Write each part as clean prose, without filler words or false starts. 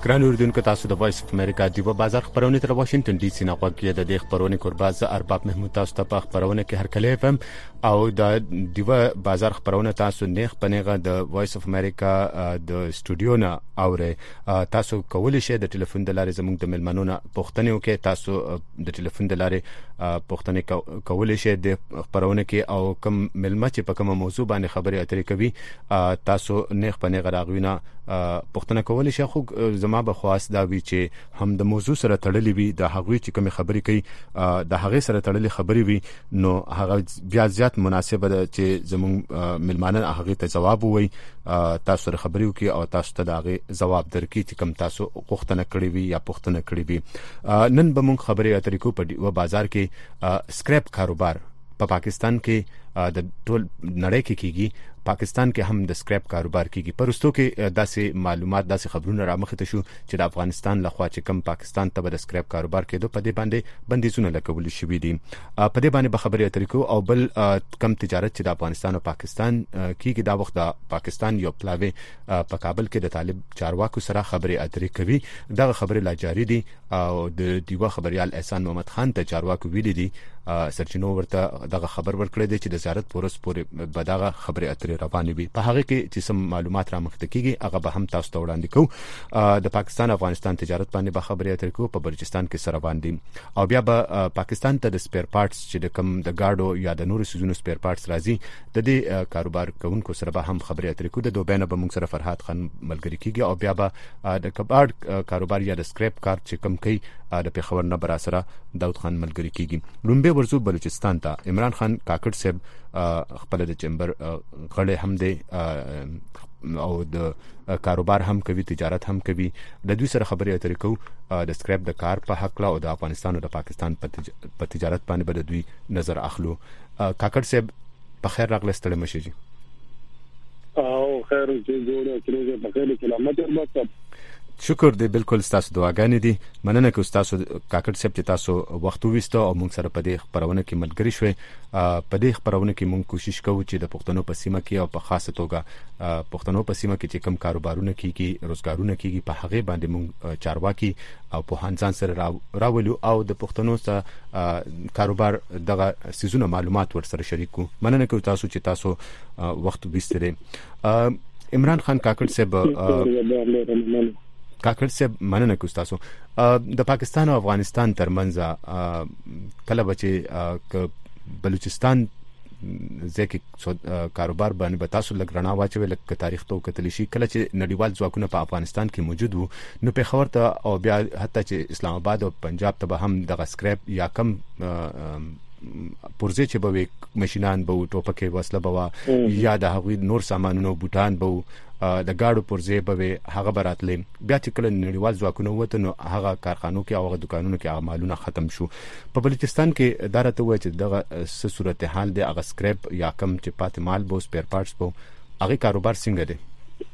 ګران اوریدونکو تاسو د وایس اف امریکا دیو بازار خبرونه تر واشنگټن ډي سي نه غوږی د خبرونه قرباز ارباب محمود تاسو ته په خبرونه کې هر کله فهم او د دیو بازار خبرونه تاسو نه پنهغه د وایس اف امریکا د استودیو نه اوره تاسو کولی شئ د ټلیفون د لارې زموږ د ملمنونو پوښتنه وکړئ تاسو د ټلیفون د لارې پوښتنه کولی شئ د خبرونه کې او کوم ملمه چې په کومه موضوع باندې خبري اترې کوي تاسو نه پنهغه راغوینه پوښتنه کولی شئ خو زما به خواست دا وی چې هم د موضوع سره تړلې وي د هغوی چې کوم خبرې کوي د هغه سره تړلې خبرې وي نو هغه بیا زیات مناسبه ده چې زموږ ملمانه هغه ته جواب وي تاسو سره خبرې وکي او تاسو ته دغه جواب درکې چې کوم تاسو پوښتنه کړې وي یا پوښتنه کړې وي نن به موږ خبرې اترې کو په بازار کې سکریپ کاروبار په پاکستان کې د ټول نړۍ کې کیږي پاکستان کې هم د سکریپ کاروبار کیږي پرستو کې داسې معلومات داسې خبرونه رامخته شو چې د افغانستان لخوا چې کم پاکستان ته د سکریپ کاروبار کېدو په دې باندې بندیزونه لګول شوي دي په دې باندې به خبرې اترې کو او بل کم تجارت چې د افغانستان او پاکستان کیږي دا وخت د پاکستان یو پلاوی په کابل کې د طالب چارواکو سره خبرې اترې کوي دا خبرې لا جاری دي او د دیوه خبريال احسان محمد خان ته چارواکو ویلي دي سرچینو ورته دغه خبر ورکړی دی چې د زیارت پورس پورې بداغه خبرې اترې روانې وي په هغه کې چې سم معلومات را مخته کیږي هغه به هم تاسو ته وړاندې کوو د پاکستان افغانستان تجارت باندې به خبرې اترې کوو په بلوچستان کې سره باندې او بیا به پاکستان ته د سپیر پارټس چې د کم د گاډو یا د نورو سيزونو سپیر پارټس راځي د دې کاروبار کوونکو سره به هم خبرې اترې کوو د دوبینه به موږ سره فرحات خان ملګری کیږي او بیا به د کباړ کاروبار یا د سکریپ کار چې کم کوي د پیښور نه بر سره داود خان ملګری کیږي لومبه ورزو بلوچستان ته عمران خان کاکړ صاحب خپل د چمبر غړې هم دی او د کاروبار هم کوي تجارت هم کوي د دوی سره خبرې اترې کوو د سکریپ د کار په حق لا او د افغانستان او د پاکستان په تجارت باندې به دوی نظر اخلو کاکړ صاحب په خیر راغلی ستړي مشه جی او خیر چې جوړه کړو په خیر سلامت ورته شکر دی بالکل تاسو دعاګانې دي مننه کوم تاسو کاکړ صاحب چې تاسو وخت وویسته او موږ سره په دې خبرونه کې ملګری شوي په دې خبرونه کې موږ کوشش کوو چې د پښتنو په سیمه کې او په خاصه توګه پښتنو په سیمه کې چې کم کاروبارونه کیږي روزګارونه کیږي په هغه باندې موږ چارواکي او په هانځان سره راولو او د پښتنو سره کاروبار دغه سيزونه معلومات ورسره شریکو مننه کوم تاسو چې تاسو وخت وویسته عمران خان کاکړ صاحب کاکړ صاحب مننه کوم تاسو د پاکستان او افغانستان ترمنځ کله بچي بلوچستان ځکه کاروبار باندې به تاسو لګ رڼا واچوي لکه تاریخ ته کتلی شي کله چې نړیوال ځواکونه په افغانستان کې موجود وو نو په خبر ته او بیا حتی چې اسلام آباد او پنجاب ته به هم د سکریپ یا کم پرځه چې به ماشينان به ټوپکې وسله به یا د هغوی نور سامانونو بوتان به د گاډو پرځه به هغه براتلې بیا چې کله نړیوال ځواکونه وته نو هغه کارخانو کې او هغه دکانونو کې اعمالونه ختم شو په بلوچستان کې دارته وای چې دغه صورتحال د هغه سکریپ یا کم چې پاتې مال بو سپیر پارټس بو هغه کاروبار څنګه دی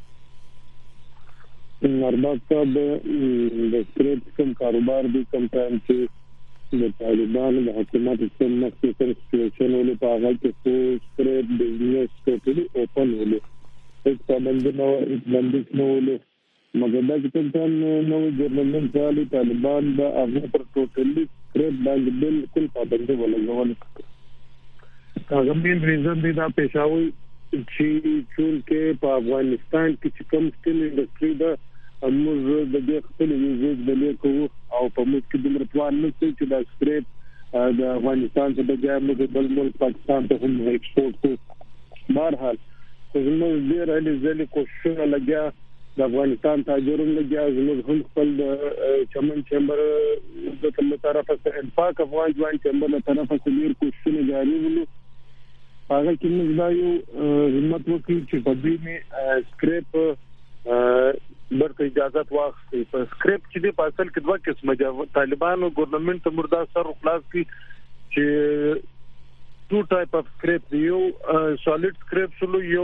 نربات د سکریپ کوم کاروبار دی کم ټایم چې د طالبانو د حکومت څخه مخکې تر سټیشن ولې په هغه کې څو سکریپ بزنس ټوټلی اوپن ولې एक पाबंदी न होले मगर دا چې څنګه نو ګورنمنت والی طالبان دا هغه پر ټوټلی سکریپ باندې بالکل پابندي ولګول هغه مین ریزن دی دا پېښاوي چې چې په افغانستان کې کوم سټیل انډستری دا موږ د دې خپل یوزیج د لیکو او په موږ کې د پلان نه چې دا سکریپ د افغانستان څخه د جامو د بل ملک پاکستان ته هم ایکسپورت کو بهرحال زموږ ډېر علي ځلې کوششونه لګیا د افغانستان تاجرون لګیا زموږ هم خپل د چمن چمبر د تل طرفه څخه انفاق افغان ځوان چمبر له طرفه څخه ډېر کوششونه جاري ول هغه کې موږ دا یو همت وکړو چې په دې می سکریپ برته اجازه واخلي په سکریپ چې د اصل کې دوه قسمه طالبانو ګورنمنت مردا سر خلاص کی چې two type of scrape یو solid scrape شلو یو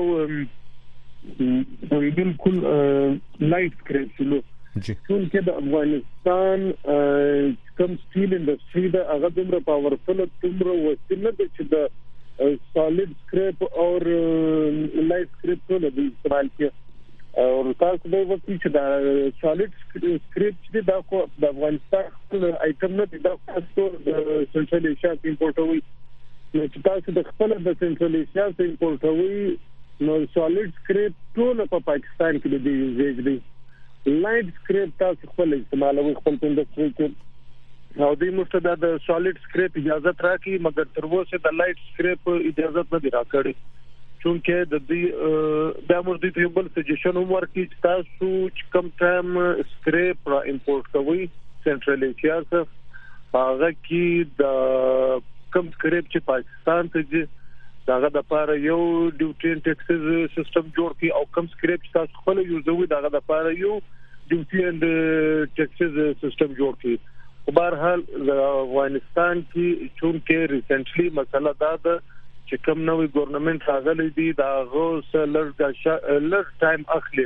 بالکل light scrape شلو چې د افغانستان کوم سټیل انډستری دا هغه دومره پاورفل دومره وسیله ده چې د solid scrape او light scrape ټول د استعمال کې او تاسو به وکړي چې دا سالید سکریپ چې دا خو د افغانستان آیټم نه دی، دا تاسو د سنټرل ایشیا امپورټوي. نو چې تاسو د خپل د سنټرل ایشیا امپورټوي نو سالید سکریپ ټول په پاکستان کې دی یوزیج دی. لایټ سکریپ تاسو خپل استعمالوي خپل انډستری کې او د مستند د سالید سکریپ اجازه راکړي، مګر تر اوسه د لایټ سکریپ اجازه نه دی راکړي. چونکه د دې د امردي په بل سجیشن عمر کې تاسو کم ټایم سکریپ را امپورټ کوي سنټرل ایشیا څخه، هغه کې د کم سکریپ چې پاکستان ته ځي داغه د لپاره یو ډیوټي اینډ ټیکسز سیستم جوړ کی، او کم سکریپ چې تاسو خپل یوزوي داغه د لپاره یو ډیوټي اینډ ټیکسز سیستم جوړ کی. په هر حال افغانستان کې چونکه ریسنټلی مسله دا ده چې کوم نوې ګورنمنت راغلی دی دا غو سلر ټایم اخلي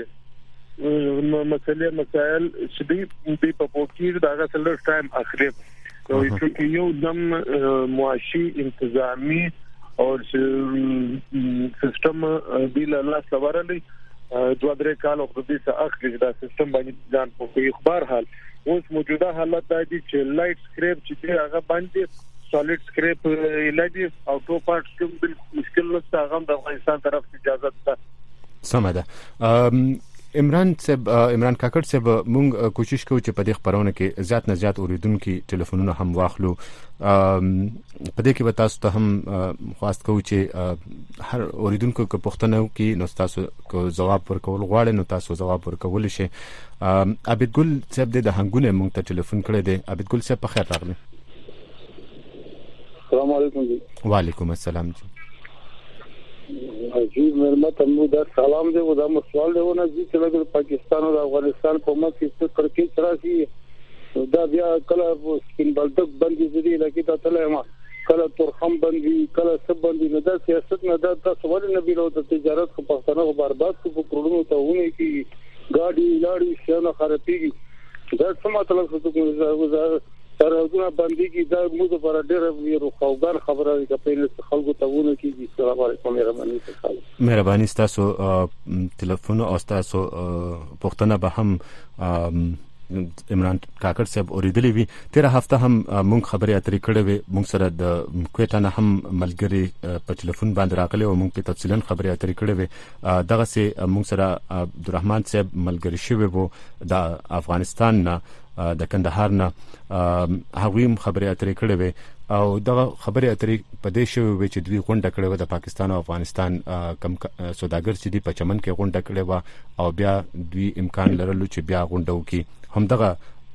مسائل چې دی په پوکیر دا سلر ټایم اخلي. نو چې یو دم معاشي انتظامی او سیستم دی له سوارلي 2-3 کال وخت دې څخه اخلي دا سیستم باندې ځان په خبر حال اوس موجوده حالت دی چې لایټ سکریپ چې هغه باندې سالید سکریپ لګي او ټو پارټس کوم مشکل نشته، هغه د افغانستان طرف اجازه ده. سمه ده. عمران کاکړ صاحب مونږ کوشش کوو چې په دې خبرونه کې زیات نه زیات اوریدونکو ټلیفونونه هم واخلو. په دې کې به تاسو ته هم خواست کوو چې هر اوریدونکو کو پوښتنه وکړي، نو تاسو کو جواب ورکول غواړئ نو تاسو جواب ورکول شي. عابد ګل صاحب د هنګونه مونږ ته ټلیفون کړی دی. عابد ګل صاحب په خیر راغلی. السلام علیکم جی. وعلیکم السلام جی. جی مرمت امو دا سلام دی. ودا مسوال دی ونه چې لګل پاکستان او افغانستان په مخ کې څه کرکټ راشي دا بیا کله سپین بلټک باندې زدي لکه دا تله ما کله تورخم باندې کله سب باندې نه دا سیاست نه دا تاسو ولې نه بیرو د تجارت په پښتنو برباد کو په کروڑونو ته ونه کې ګاډي لاړي شنه خرابېږي. دا څه مطلب څه کوم ترونه باندې کې دا موږ پر ډېر یو خوګان خبره ده په خلکو ته ونه کېږي. السلام علیکم مهرباني تاسو ټلیفون او تاسو پښتنه به هم عمران کاکړ صاحب اوریدلې وی. تیر هفته هم مونږ خبرې اترې کړې وې، مونږ سره د کوټه نه هم ملګری په ټلیفون باندې راغلی او مونږ په تفصیلا خبرې اترې کړې وې. دغه سه مونږ سره عبدالرحمن صاحب ملګری شوی وو د افغانستان نه د کندهار نه، هغه هم خبرې اترې کړې وې او دغه خبرې اترې په دې شوی وې چې دوی غونډه کړې و د پاکستان او افغانستان کم سوداګر چې دی په چمن کې غونډه کړې و او بیا دوی امکان لرلو چې بیا غونډه وکړي. هم دغه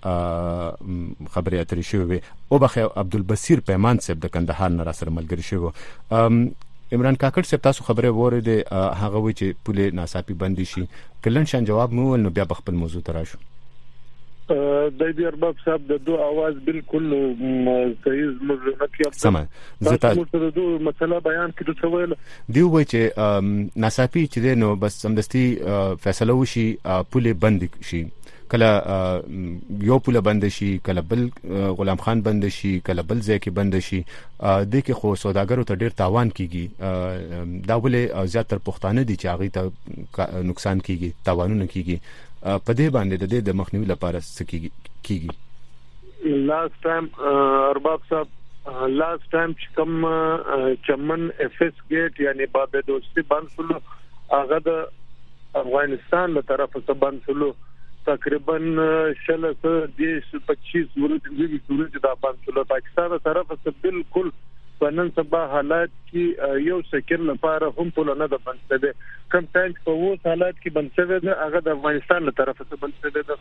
خبرې اترې شوی وې. او بخیر عبدالبصیر پیمان صاحب د کندهار نه را سره ملګری شوی. عمران کاکړ صاحب تاسو خبره وره هغه وی چې پوله ناڅاپي بندي شي، کلن شان جواب مو ول نو بیا خپل موضوع تراشو. د دې ارباب صاحب د دوه आवाज بالکل صحیح مزنه سمه زه تاسو د دوه مسله بیان کړو څه ویل دی وای چې ناڅاپي چې نو بس سمدستي فیصله وشي پوله بند شي، کله یو پوله بند شي، کله بل غلام خان بند شي، کله بل ځای کې بند شي. د کې خو سوداګرو ته ډیر تاوان کیږي. دا ولې زیاتره پښتانه دي چې هغه ته نقصان کیږي، تاوانونه کیږي. په دې باندې د مخنیوي لپاره څه کیږي؟ لاست ټایم ارباب صاحب لاست ټایم چې کوم چمن اف اس گیټ یعنی باب دوستی بنسلو هغه د افغانستان له طرفه څخه بنسلو تقریبا 25 ورځې د بنسلو پاکستان له طرفه څخه بالکل پنن سبا حالات کې یو سکند لپاره هم ټول نه د بنسده کم ټایم په وو حالات کې بنسده هغه د افغانستان له طرفه څخه بنسده ده.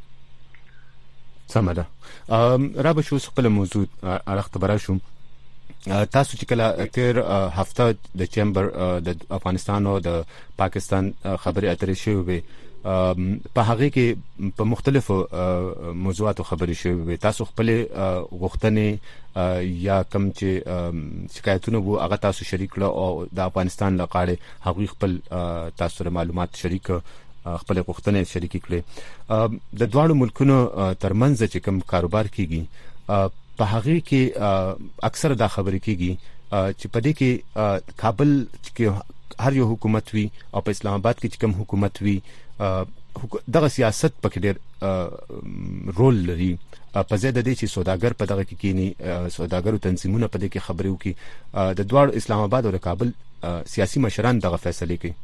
سمه ده. را به شو خپل موضوع اړخ برا شو. تاسو چې کله تیر هفته د چیمبر د افغانستان او د پاکستان خبرې اترې شوې په هغه کې په مختلفو موضوعاتو خبرې شوې. تاسو خپل غوښتنې یا کم چې شکایتونه وو هغه تاسو شریک کړو او د افغانستان لپاره هغه خپل تاسو معلومات شریک خپل غوښتنې شریک کړې. د دوه ملکونو ترمنځ چې کوم کاروبار کیږي په هغه کې اکثر دا خبرې کیږي چې په دې کې کابل کې هر یو حکومت وي او په اسلام آباد کې چې کوم حکومت وي دغه سیاست پکې ډېر رول لري په ځای د دې چې سوداګر په دغه کې کینی سوداګرو تنظیمونه په دې کې خبرې وکړي د دواړو اسلام آباد او د کابل سیاسي مشران دغه فیصله کوي.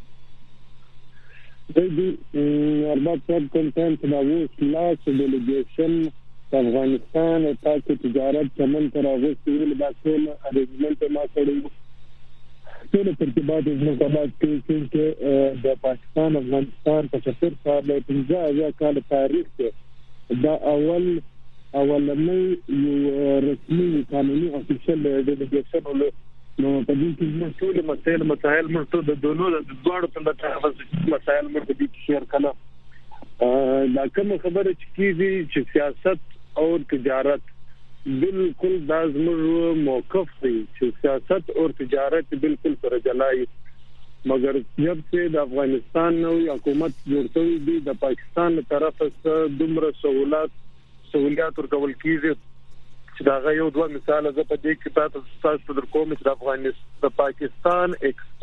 د ارباب صاحب کنټنټ دا و لاس ډیلیګیشن افغانستان او تاسو تجارت چمن تر اغوستي ول باسل ارینجمنت ما کړو ټول ترتیبات مطابق کې د پاکستان افغانستان په 70 سال له 15 کال تاریخ کې دا اولنۍ یو رسمي قانوني افیشل ډیلیګیشن ول نو په دې کې ټول مسائل مرته د دوړو په اړه مسائل مرته دي شیر کړه دا کوم خبره چې کیږي چې سیاست او تجارت بالکل دا زموږ موقف دی چې سیاست او تجارت بالکل سره جلای مگر جب سے د افغانستان نو حکومت جوړتوي دی د پاکستان طرف څخه دومره سہولیات ورکول کیږي چې دا یو دوه مثال زه په دې کې تاسو در کوم چې د پاکستان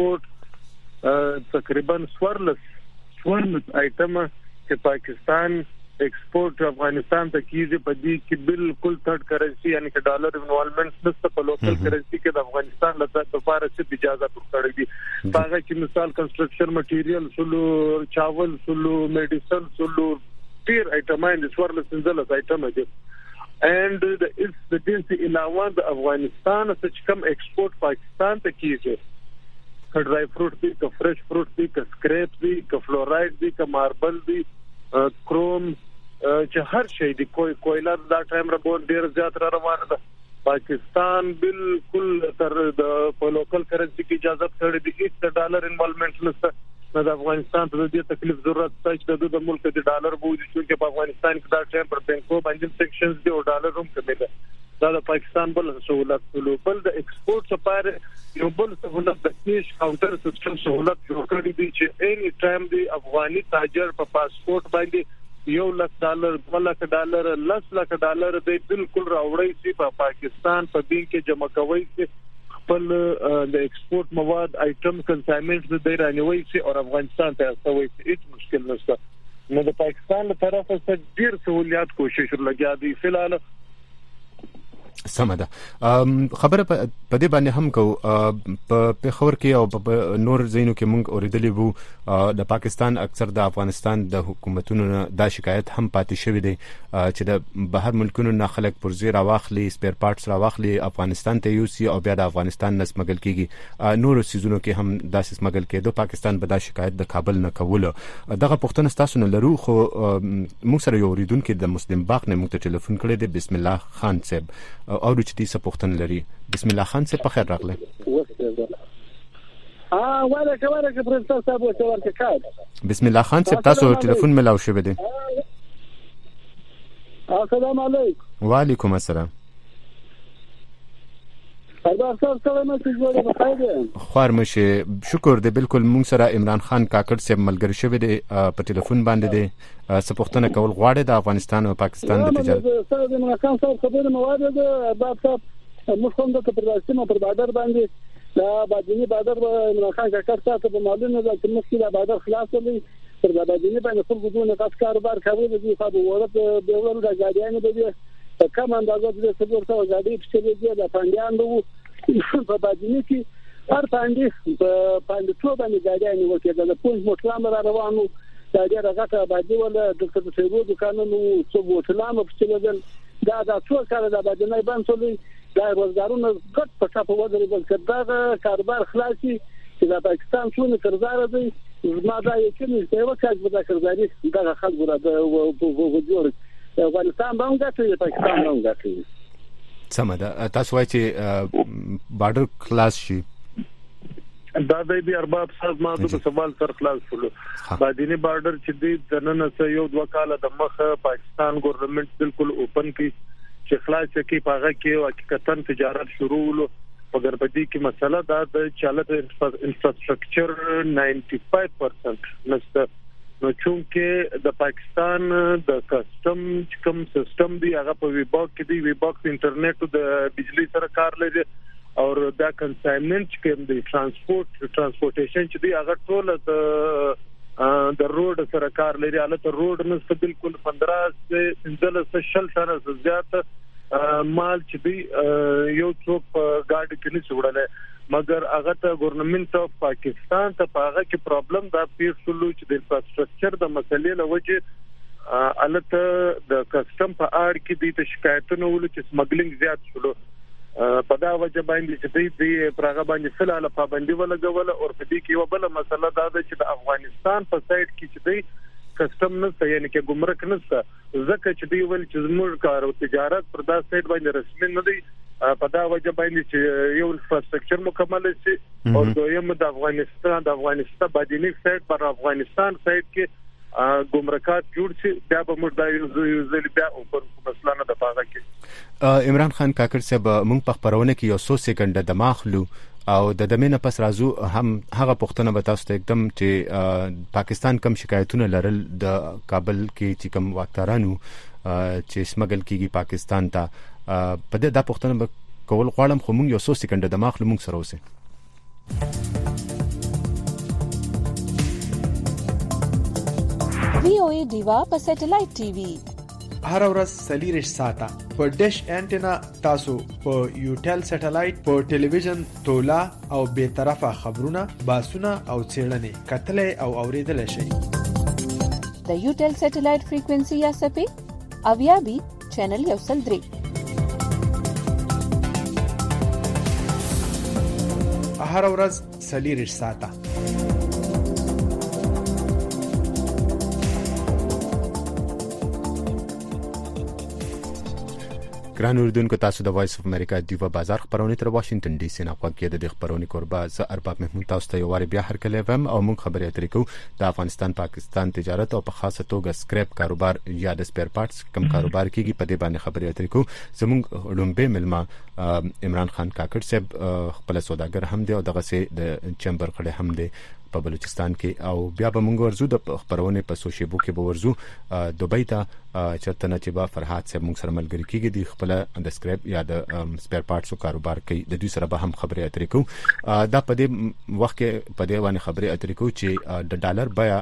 ایکسپورت تقریبا سورلس آیټم چې پاکستان ایکسپورٹ افغانستان ته کیږي په دې کې بالکل تھرد کرنسی یعنی چې ډالر انوالومنت نشته په لوکل کرنسی کې د افغانستان لپاره څه اجازه ورکړې دي هغه چې مثال کنسټرکشن مټیریل سلو چاول سلو میډیسن سلو ډیر ایټمان د سورلس انزلس ایټم دي and the دې علاوه د افغانستان څخه کوم ایکسپورت پاکستان ته کیږي ډرای فروټ دي که فرش فروټ دي که سکریپ دي که فلورایډ دي که ماربل دي کروم چې هر شی دی کویلا دا ټایم ربون ډیر زیات را روانه ده پاکستان بالکل تر د لوکل کرنسی کی اجازه کړې دي چې ډالر انوالومنت نشته د افغانستان ته د تکلیف ضرورت شته د ملک د ډالر بوج چې په افغانستان کې دا ټایم پر بانکو باندې سیکشنز دی او ډالر هم کمیږي دا د پاکستان بل سہولت بل د ایکسپورت لپاره یو بل سہولت د کیش کاونټر سیستم سہولت جوړ کړی دی چې اني ټایم دی افغاني تاجر په پاسپورت باندې $1,00,000 $2,00,000 $10,00,000 دی بالکل راوړی چې په پاکستان په بینک کې جمع کوي چې خپل د ایکسپورت مواد آیټم کنساینمنت د رانیوي چې او افغانستان ته استوي هیڅ مشکل نشته نو د پاکستان له طرفه څخه ډیر سہولیات کوشش لګیا دي فلحال سمده خبره په دې باندې هم کو په پیښور کې او په نور ځینو کې مونږ اوریدلې وو د پاکستان اکثر د افغانستان د حکومتونو دا شکایت هم پاتې شوی دی چې د بهر ملکونو نه خلک پرزې راواخلي سپیر پارټس راواخلي افغانستان ته یوسي او بیا د افغانستان نه سمګل کیږي نور سيزونو کې هم داسې سمګل کېدو پاکستان به دا شکایت د کابل نه کوله دغه پښتنه تاسو نه لرو خو موږ سره یو اوریدونکو د مسلم باغ نه موږ ته ټلیفون کړی دی بسم الله خان صاحب او چې دې څه پوښتنه لري بسم الله خان صاحب په خیر راغله وعلیکم پرنسپل صاحب ورته کار بسم الله خان صاحب تاسو ټلیفون ملاو شوی دی السلام علیکم وعلیکم السلام خوار مشه شکر دې بالکل مونږ سره عمران خان کاکړ صاحب ملګری شوی دی په ټلیفون باندې دی څه پوښتنه کول غواړي د افغانستان او پاکستان د تجارت استاد عمران خان صاحب خبره مواد ده باب صاحب مخکوم د پرداسیم پر بادر باندې دا بادینی بادر عمران خان کاکړ صاحب په معلومه ده چې مخکې دا بادر خلاص دی پر بادینی باندې خپل بدون تاسو کاروبار کوي د خپل ورته د ورو د غاډیانو د کم اندازه د سپورت او غاډي په شکل د پاندیان وو په باندې کې هر باندې په باندې ټول باندې غاډیانو ورته د پونج موټرام را روانو دا ډېر هغه باندې ول د څه د قانونو څو موټرام په شکل دا ټول کار د باندې باندې دا روزګارونه کټ پټه په وځي بل دا کاروبار خلاصي چې د پاکستان څونه کارزار دي ما دا یقین چې یو کار به دا کارزاري دا خلک ورته جوړ افغانستان باندې ګټي پاکستان باندې ګټي سمده تاسو وایي چې بارډر خلاص شي دا د ارباب صاحب ما د سوال سر خلاص شول بادینی بارډر چې د نن څه یو دوه کال د مخ پاکستان ګورنمنت بالکل اوپن کی چې خلاص کی پاغه کې حقیقتا تجارت شروع ولو مگر بدی کی مسله دا د چالت انفراستراکچر 95% نشته نو چونکه د پاکستان د کسٹم کوم سیستم دی هغه په ویباک کې دی ویباک انټرنیټ او د بجلی سره کار لري او دا کنساینمنت کوم د ترانسپورټیشن چې دی هغه ټول د روډ سره کار لري. البته روډ نسته بالکل 15 شل زیات مال چې دی یو څوک ګاډي کې نه وړل، مګر هغه ته ګورنمنت اف پاکستان ته هغه کې پرابلم دا پیر شلو چې د انفراستراکچر د مسلې لوجه البته د کسٹم په اړه کې د شکایتونو ول چې سمګلینګ زیات شلو په دا وجه باندې چې د پرغه باندې فلال پابندي ولګول او په دې کې یو بل مسله دا ده چې د افغانستان په سایډ کې چې د کسٹم نه یعنی کې ګمرک نه ځکه چې دی ول چې زموږ کار او تجارت پر دا سایډ باندې رسمي نه دی په دا وجه باندې چې یو انفراستراکچر مکمل شي او دویم د افغانستان باندې سایډ پر افغانستان سایډ کې ګمرکات جوړ شي بیا به موږ دا یو ځل بیا په مسله نه د پاغه کې. عمران خان کاکړ صاحب موږ په خبرونه کې یو 100 سکند د ماخلو او د دمنه پس راځو هم هغه پښتنه به تاسو ته एकदम چې پاکستان کم شکایتونه لرل د کابل کې چې کم واکدارانو چې سمګل کیږي پاکستان ته په دې د پښتنه کول غواړم خو موږ یو 100 سکند د ماخلو موږ سره اوسه. VOA دیوا په سټلایټ ټي وي هر ورځ 3 ساعته په ډیش انټینا تاسو په یوټل سټلایټ په ټلویزیون تولا او به طرفه خبرونه باسونه او چیرنې کتلې او اوریدل شي. د یوټل سټلایټ فریکوئنسي یا سپې اویابي چینل یو سل 3 هر ورځ 3 ساعته. ګران اوریدونکو تاسو د وایس اف امریکا دیوا بازار خبرونه تر واشنگټن ډي سي نه غوږ د خبرونه کوربه ز ارباب محمود تاسو ته یو واری بیا هر کله وم او موږ خبرې اترې کوو د افغانستان پاکستان تجارت او په خاصه توګه سکریپ کاروبار یا د سپیر پارټس کم کاروبار کیږي په دې باندې خبرې اترې کوو. زموږ لومبه ملما عمران خان کاکړ صاحب خپل سوداګر هم دی او دغه سي د چمبر کړه هم دی په بلوچستان کې او بیا به موږ ورزو د خبرونه په سوشيبو کې به ورزو دوبۍ ته چرته نه چې با فرحات صاحب موږ سره ملګری کیږي د خپل د سکریپ یا د سپیر پارټس کاروبار کوي د دوی سره به هم خبرې اترې کوو. دا په دې وخت کې په دې باندې خبرې اترې کوو چې د ډالر بیا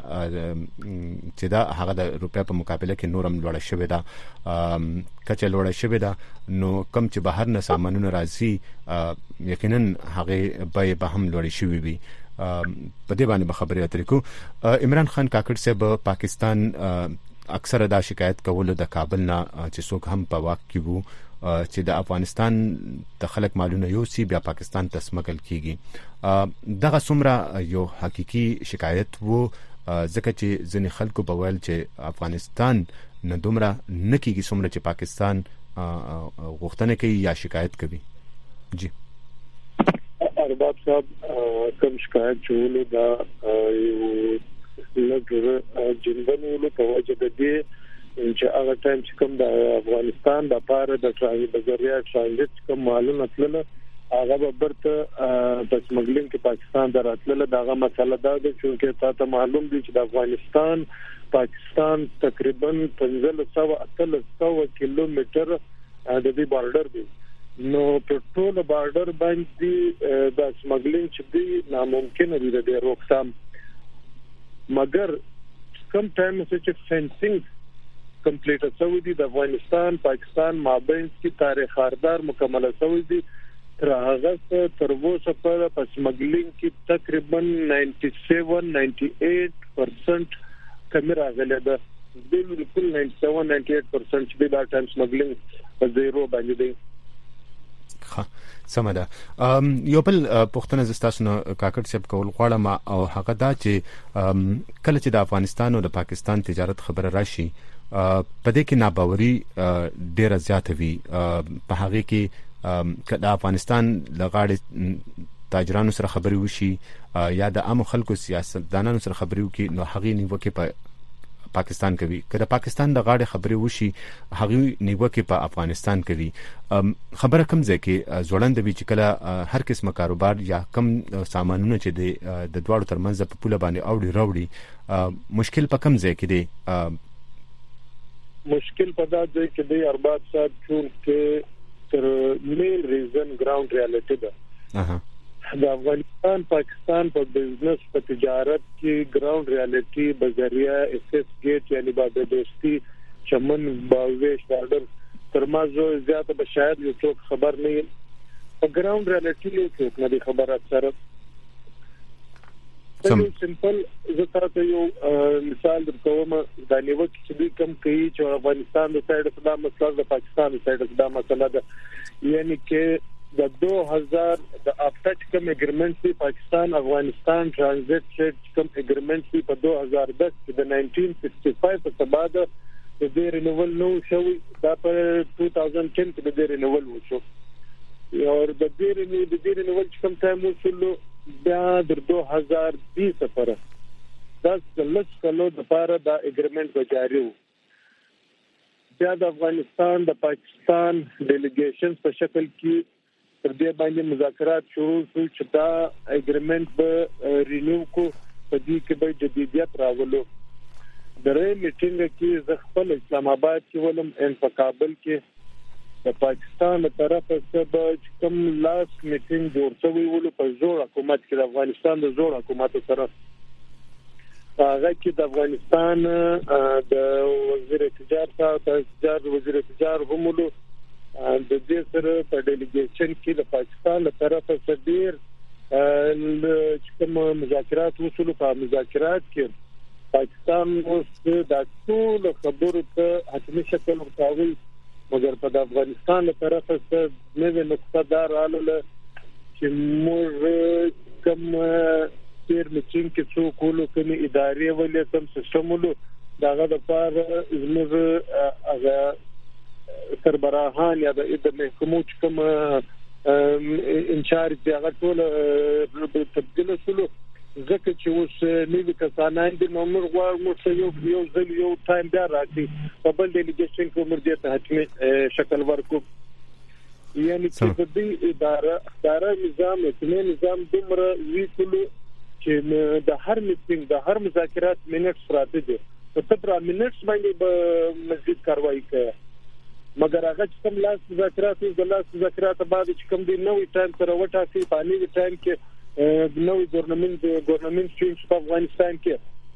چې دا هغه د روپیا په مقابله کې نورم لوړ شوی دا کچه لوړ شوی دا نو کم چې بهر نه سامانونه راځي یقینا هغه به هم لوړ شوی وي. په دې باندې خبرې اترې کوو. عمران خان کاکړ صاحب پاکستان اکثره دا شکایت کول د کابل نه چې څوک هم په واک کې وو چې د افغانستان د خلک مالونه یو سی بیا پاکستان ته سمګل کیږي. دغه څومره یو حقيقي شکایت وو ځکه چې ځینې خلکو په ویل چې افغانستان نه دومره نکیږي څومره چې پاکستان غوښتنه کوي یا شکایت کوي. جی ارباب صاحب کوم شکایت جوړول دا یو لږه جنبنولو په وجه د دې چې هغه ټایم چې کوم د افغانستان د پاره د ذریعہ ترانزیت کوم مالونه تلل هغه به برته د سمګلینګ کې پاکستان دراتله دغه مسله دا ده چې تاسو معلوم دي چې د افغانستان پاکستان تقریبا 1500 کیلومتر د دې بارډر دی. نو په ټول بارډر باندې د سمګلینګ چې دی ناممکن دی د روکثام، مګر کم ټایم چې فنسینګ کمپلیټ شوی دی د افغانستان پاکستان مابین کې تاریخ خاردار مکمل شوی دی. تر هغه تر اوسه په سمګلینګ کې تقریبا 97-98% کمی راغلی ده. بالکل 97-98% چې دا ټایم سمګلینګ په زیرو باندې دی. سم ده. یو بل پښتنه زستاسو کاکړ صاحب کول غواړم او هغه دا چې کله چې د افغانستان او د پاکستان تجارت خبره راشي په دې کې ناباوري ډیره زیاته وي. په هغه کې د افغانستان لغاړي تاجرانو سره خبري وشي یا د عام خلکو سیاستدانانو سره خبري وکي نو هغه نیوکه په پاکستان کوي. کله پاکستان د غاړي خبري وشي هغه نیوکه په افغانستان کوي. خبره کم ځای کې ځوړند وی چې کله هر قسمه کاروبار یا کم سامانونه چې د دواړو ترمنځ په پوله باندې اوړي راوړي مشکل په کم ځای کې دی. مشکل په دا ځای کې دی ارباب صاحب چې تر مین ریزن ګراوند ریالټي ده. د افغانستان پاکستان په بزنس په تجارت کې ګراوند ریالټي بذریعہ اسس گیټ یعنی باب دوستی چمن باویش بارډر ترمازو زیاته به شاید یو څوک خبر نه وي. په ګراوند ریالټي یو څوک نه دی خبر اکثر. سمپل زه تاسو یو مثال درکوم. د نیوک چې دوی کم کوي چې افغانستان د سایډ صدا مسله د پاکستان د سایډ صدا مسله ده. یعنی کې د 2000 د اپټچ کم اګریمنټ دی پاکستان افغانستان ترانزیت ټریډ کم اګریمنټ دی په 2010 کې د 1965 په سبا د دې رینیول نو شوی دا په 2010 کې د دې رینیول وشو. او د دې رینیول چې کوم ټایم وشو بیا د 2020 سره دا لږ کلو د پاره د اګریمنټ جاری و. بیا د افغانستان د پاکستان ډیلیګیشن په شکل کې تر دې باندې مذاکرات شروع شو چې دا اګریمنټ به رینیو کو په دې کې به جدیدیت راولو. درې میټینګ کې ز خپل اسلام آباد کې ولم ان په کابل کې د پاکستان طرفه څخه کوم لاس میټینګ جوړ شوی ولو په زور حکومت کې د افغانستان د زور حکومت سره هغه کې د افغانستان د وزیر تجارت وزیر تجارت همولو د دې سره په ډیلیګیشن کې د پاکستان طرفه څخه ډیر کوم مذاکرات وصول په مذاکرات کې پاکستان اوس د ټول خبرو ته حتمي شکل ورکوي. مګر په افغانستان طرفه څخه نوې نقطه دار رااله چې موږ کوم تیر میټینګ کې څو کولو کوم ادارې ولې کوم سیستم ولو داغه د پاره زموږ هغه سربراهان یا د محکمو کوم انچارج هغه ټول تبدیل شول. ځکه چې اوس نیوی کسانان د نومر غواړي یو ځل یو ټایم بیا راځي په بل ډیلیګیشن کې مرجع ته حتمي شکل ورکو. یعنی چې د دې اداره نظام دومره ویکلو چې د هر میټینګ د هر مذاکرات منټس راځي په 17 منټس باندې به مزید کاروایی کوي. مګر هغه چې کوم لاس مذاکرات بعد چې کوم دی نوې ټایم سره وټاکي په نوې ټایم کې نوې ګورنمنت چې په افغانستان کې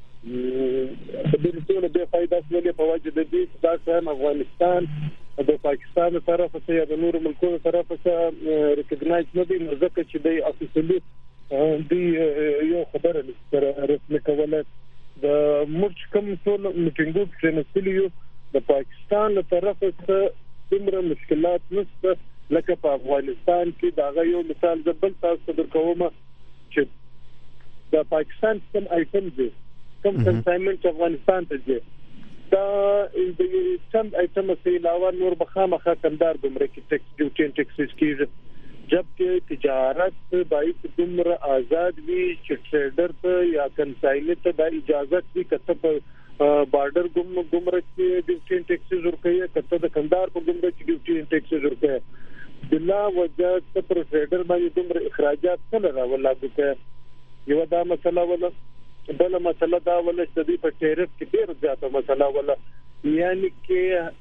د دې ټول به فائدہ سولې په وجه د دې چې افغانستان د پاکستان طرفه څخه د نور ملکونو طرفه څخه ریکګنایز نه دي. ځکه چې د افیسیلي دی یو خبره سره رسمي کوله د مرچ کوم ټول میټینګو کې نسلیو د پاکستان طرفه څخه څومره مشکلات نشته لکه په افغانستان کې دا یو مثال د بل تاسو درکوم چې د پاکستان کوم آیټم دي کوم کنساینمنت افغانستان ته دي دا د چند آیټم څخه علاوه نور بخامخه کمدار ګمرکي ټیکس ډیوټي ټیکسز کیږي. جبکه تجارت باید دومره آزاد وي چې ټریډر ته یا کنساینر ته د اجازه دي کته په بارډر ګمرکي ډیوټي ټیکسز ورکوي کته د کمدار په ګمرکي ډیوټي ټیکسز ورکوي. بلا وجه پر ټریډر باندې دومره اخراجات څنګه راولاګو کوي. یو دا مسله ولا بل مسله دا ولا چې د ټیرف کې ډیر زیاته مسله ولا یعنی کې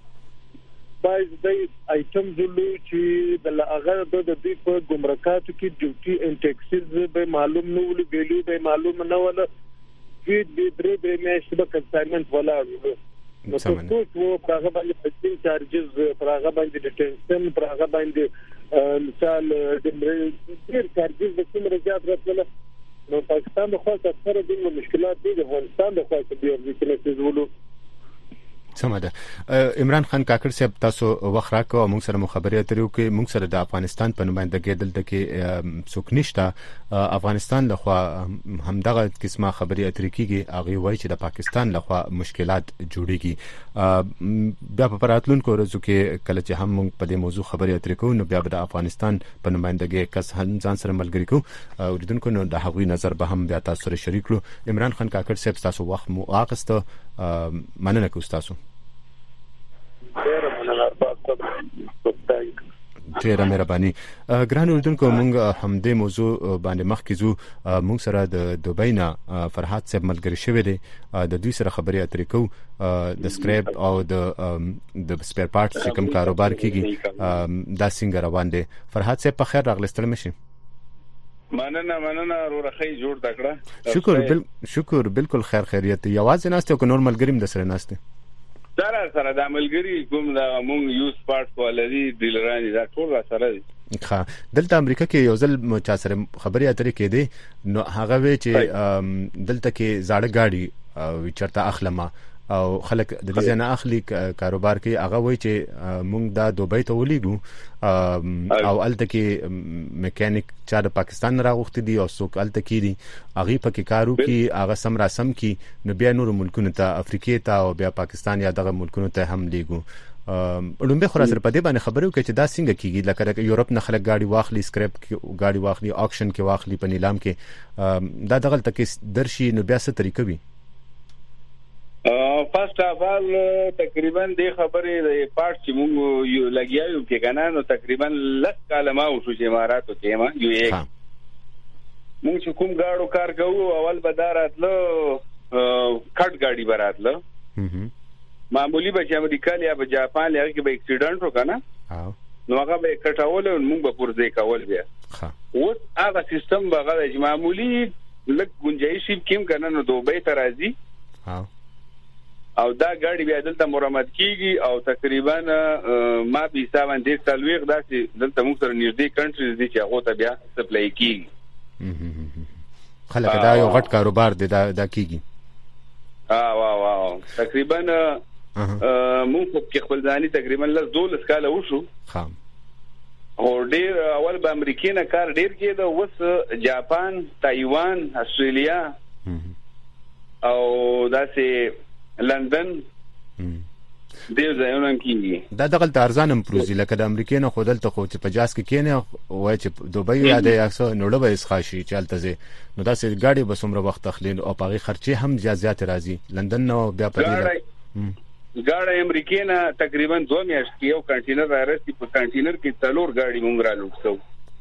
باید د آیټم زلو چې د هغه د دې په ګمرکاتو کې ډیوټي ان ټیکسز به معلوم نه ولې ویلو به معلوم نه ولا چې د درې میاشتې به کنساینمنت ولاړو. نو تاسو هغه باندې پټین چارجز هغه باندې ډیټینشن هغه باندې مثال د ډیر چارجز د څومره زیات راځي. نو پاکستان د خاصه سره د مشکلات دي د افغانستان د خاصه د ورزشي زولو سمده. عمران خان کاکړ صاحب تاسو وخت راکو موږ سره مخابره اترو کې موږ سره د افغانستان په نمائندګۍ دلته کې څوک نشته. افغانستان لخوا همدغه قسمه خبري اترې کېږي هغه وایي چې د پاکستان لخوا مشکلات جوړيږي. بیا په راتلونکو ورځو کې کله چې هم موږ په دې موضوع خبري اترې کوو نو بیا د افغانستان په نمائندګۍ کس هم ځان سره ملګری کوو اوریدونکو نو د هغوی نظر به هم بیا تاسو سره شریک کړو. عمران خان کاکړ صاحب تاسو وخت مو واخیسته مننه کوم تاسو. ډیره مهرباني. ګران اوردونکو مونږ همدې موضوع باندې مخکې ځو. مونږ سره د دوبۍ نه فرحات صاحب ملګری شوی دی. د دوی سره خبرې اترې کوو د سکریپ او د سپیر پارټس چې کوم کاروبار کیږي دا څنګه روان دی. فرحات صاحب په خیر راغلی ستړي مشي. مننه ورخی جوړ تکړه. شکر بالکل خیر خیریت. یوازې ناشته او نور ملګریم د سره ناشته سره د ملګری کوم د مونږ یوز پارت کوالدي ډیلرانی دا ټول سره دي. ښه دلته امریکا کې یو ځل چا سره خبرې اترې کېدې نو هغه وی چې دلته کې زاړه گاډي چرته اخلمه او خلک د دې نه اخلي کاروبار کې هغه وای چې مونږ دا دوبۍ ته ولېګو او الته کې میکانیک چا د پاکستان راغوښتي دي او څوک الته کې دي هغه پکې کارو کې هغه سم راسم کې نو بیا نور ملکونو ته افریقې ته او بیا پاکستان یا دغه ملکونو ته هم لیګو. لومبه خو سره په دې باندې خبرو کې چې دا څنګه کیږي لکه یورپ نه خلک گاډي واخلي سکریپ کې گاډي واخلي آکشن کې واخلي په نیلام کې دا دغه تک درشي نو بیا څه طریقې وي. فرست اف ال تقریبا د خبرې د پارت چې موږ یو لګیاو کې کنه نو تقریبا لږ کاله ما وشو چې اماراتو کې ما یو یک موږ چې کوم گاډو کار کوو اول بداراتلو کټ گاډي براتلو معمولی به چې امریکا یا په جاپان لږ کې به اکسیډنټ وکنه نو هغه به کټاول او موږ به پرځې کول بیا اوس هغه سیستم هغه چې معمولی لږ گنجائش کیم کنه نو دوبۍ ته راځي او دا گاډي بیا دلته مرمت کیږي او تقریبا ما به حساب اندې تلويغ داسې دلته موږ سره نږدې کنټریز دي چې هغه ته بیا سپلای کیږي. خلک دا یو غټ کاروبار دی دا کیږي. واو تقریبا موږ په خپل ځاني تقریبا 12 کال وشو. او ډیر اول به امریکای نه کار ډیر کېده وس جاپان تایوان استرالیا او داسې لندن دې ځایونه کېږي. دا دغه ارزان پروزي لکه د امریکای نه خودل ته خو چې 50 کې کېنه وای چې دوبۍ یادې 190 به اسخاشي چالتته نو دا سې گاډي به څومره وخت تخلین او پاغي خرچه هم زیات راځي. لندن نو بیا په دې گاډي امریکای نه تقریبا 2 میاشتې یو کنټینر راځي په کنټینر کې 3 گاډي مونږ را لوټو.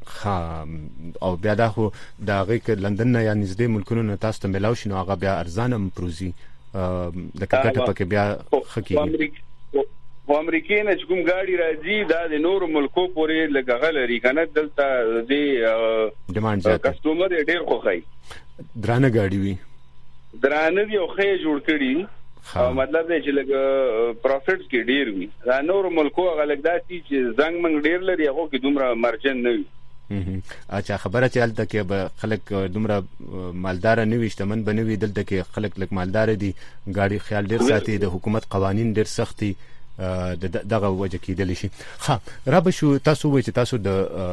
او بیا دا خو دا غي ک لندن نه یا نږدې ملکونو نه تاسو ته ملاو شنو هغه بیا ارزان پروزي د کټه پکې بیا خکې په امریکای نه کوم گاډي راځي دا د نور ملکو پورې لګغل لري کنه دلته د ډیماند زیات کسٹمر ډیر خوخای درانه گاډي وي درانه دی خو جوړ کړي مطلب دی چې لګ پروفټس کې ډیر وي دا نور ملکو غلګ داسي چې زنګ منګ ډیر لري هغه کې دومره مرجن نه وي. اچھا خبره چالتته کې به خلک دومره مالدار نه وشتمن بنوي دلته کې خلک لک مالدار دي گاډي خیال ډیر ساتي د حکومت قوانين ډیر سختي دغه وجه کېدلی شي. را به شو تاسو وایي چې تاسو د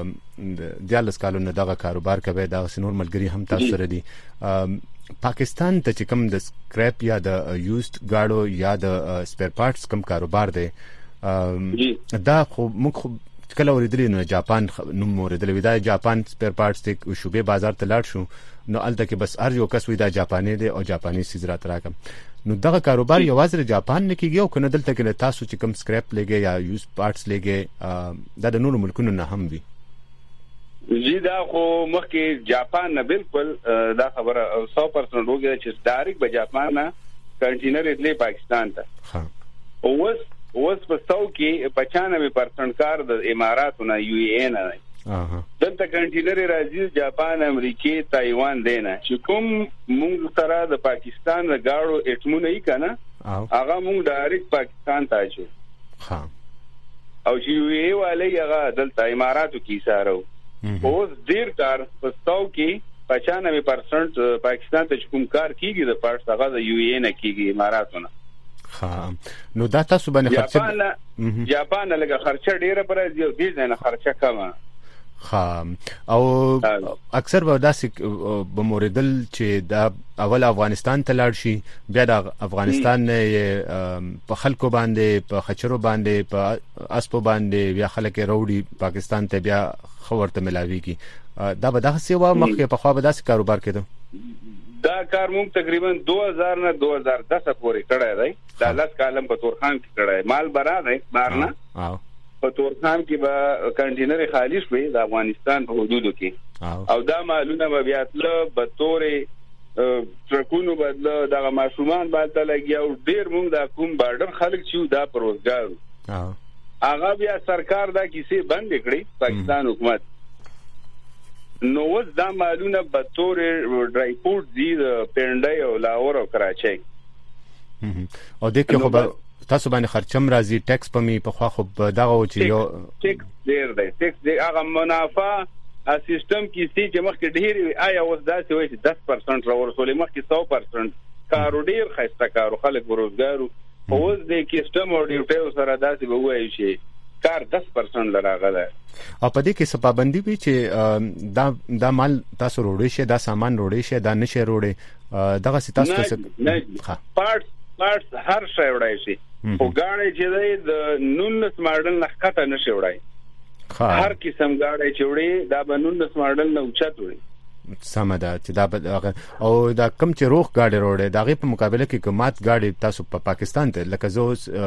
14 کالو نه دغه کاروبار کوي دا سنور ملګری هم تاسو سره دي. پاکستان ته چې کوم د سکریپ یا د یوزد گاډو یا د سپیر پارټس کوم کاروبار دی دا خو موږ کله ورېدلې نو جاپان نوم ورېدلې ودا جاپان سپیر پارټس ته شوبې بازار ته لاړ شو نو الته کې بس ار یو کس ودا جاپاني دی او جاپاني سیزرات راکم نو دغه کاروبار یوازې جاپان نه کیږي او کنه دلته کې تاسو چې کوم سکریپ لګي یا یوز پارټس لګي دا د نور ملکونو نه هم وي. جی دا خو مخکې جاپان نه بالکل دا خبره 100% وګړي چې ډایرکټ به جاپان نه کنټینر اتلې پاکستان ته اوس په څو کې 95% کار د اماراتو نه یو ای نه دلته کنټینر راځي جاپان امریکای تایوان دینه چې کوم موږ سره د پاکستان د گاړو اټمونه یې کنه هغه موږ ډایرکټ پاکستان ته اچو او چې یو ای والے هغه دلته اماراتو کې سارو اوس ډیر کار په څو کې 95% پاکستان ته کوم کار کیږي د پارت هغه د یو ای نه کیږي اماراتو نه. نو دا تاسو باندې خرچه جاپان لګه خرچه ډیره پر دی او دې نه خرچه کمه او اکثر به داسې بموردل چې دا اول افغانستان ته لاړ شي بیا د افغانستان نه په خلکو باندې په خچرو باندې په اسپو باندې بیا خلک وروړي پاکستان ته بیا خبرته ملاويږي دا به دغه سیوا مخکې په خوا به داسې کاروبار کېدو. دا کار موږ تقریبا 2000 نه 2010 پورې کړای دی دا لاس کالم په تورخان کې کړای مال برا دی بارنا په تورخان کې به کنټینر خالی شوي د افغانستان په حدودو کې او دا مالونه به بیا تل به تورې ټرکونو بدله دغه ماشومان باندې لګي او ډیر موږ د کوم بارډر خلک چې دا پروزګار هغه بیا سرکار دا کیسه بند کړی پاکستان حکومت نو وز دا مالونه به تورې ډرایپورټ دي د پنډای او لاهور او کراچۍ او دغه خو تاسو باندې خرچم راځي ټیکس پمې په خوا خو دغه و چې یو ټیکس ډیر دی ټیکس دی هغه منافع سیستم کې چې مخکې ډیر آیا اوس داسې وایي چې 10% راورسول مخکې 100% کارو ډیر خسته کارو خلک روزګارو اوس د سیستم او ډیوټي سره داسې به وایي چې کار 10% لراغله او په دې کې سپابندي وی چې دا مال تاسو روړې شه دا سامان روړې شه دا نشه روړې دغه تاسو څه پارټس هر شی وړای شي او غاړې چې د 19 ماډل نه ښکته نشي وړای هر قسم غاړې چې وړي دا به 19 ماډل نه اوچت وړي سمدا چې دا او دا کم چې روغ غاډي روړې دا غي په مقابله کې کومات غاډي تاسو په پاکستان ته لکه زه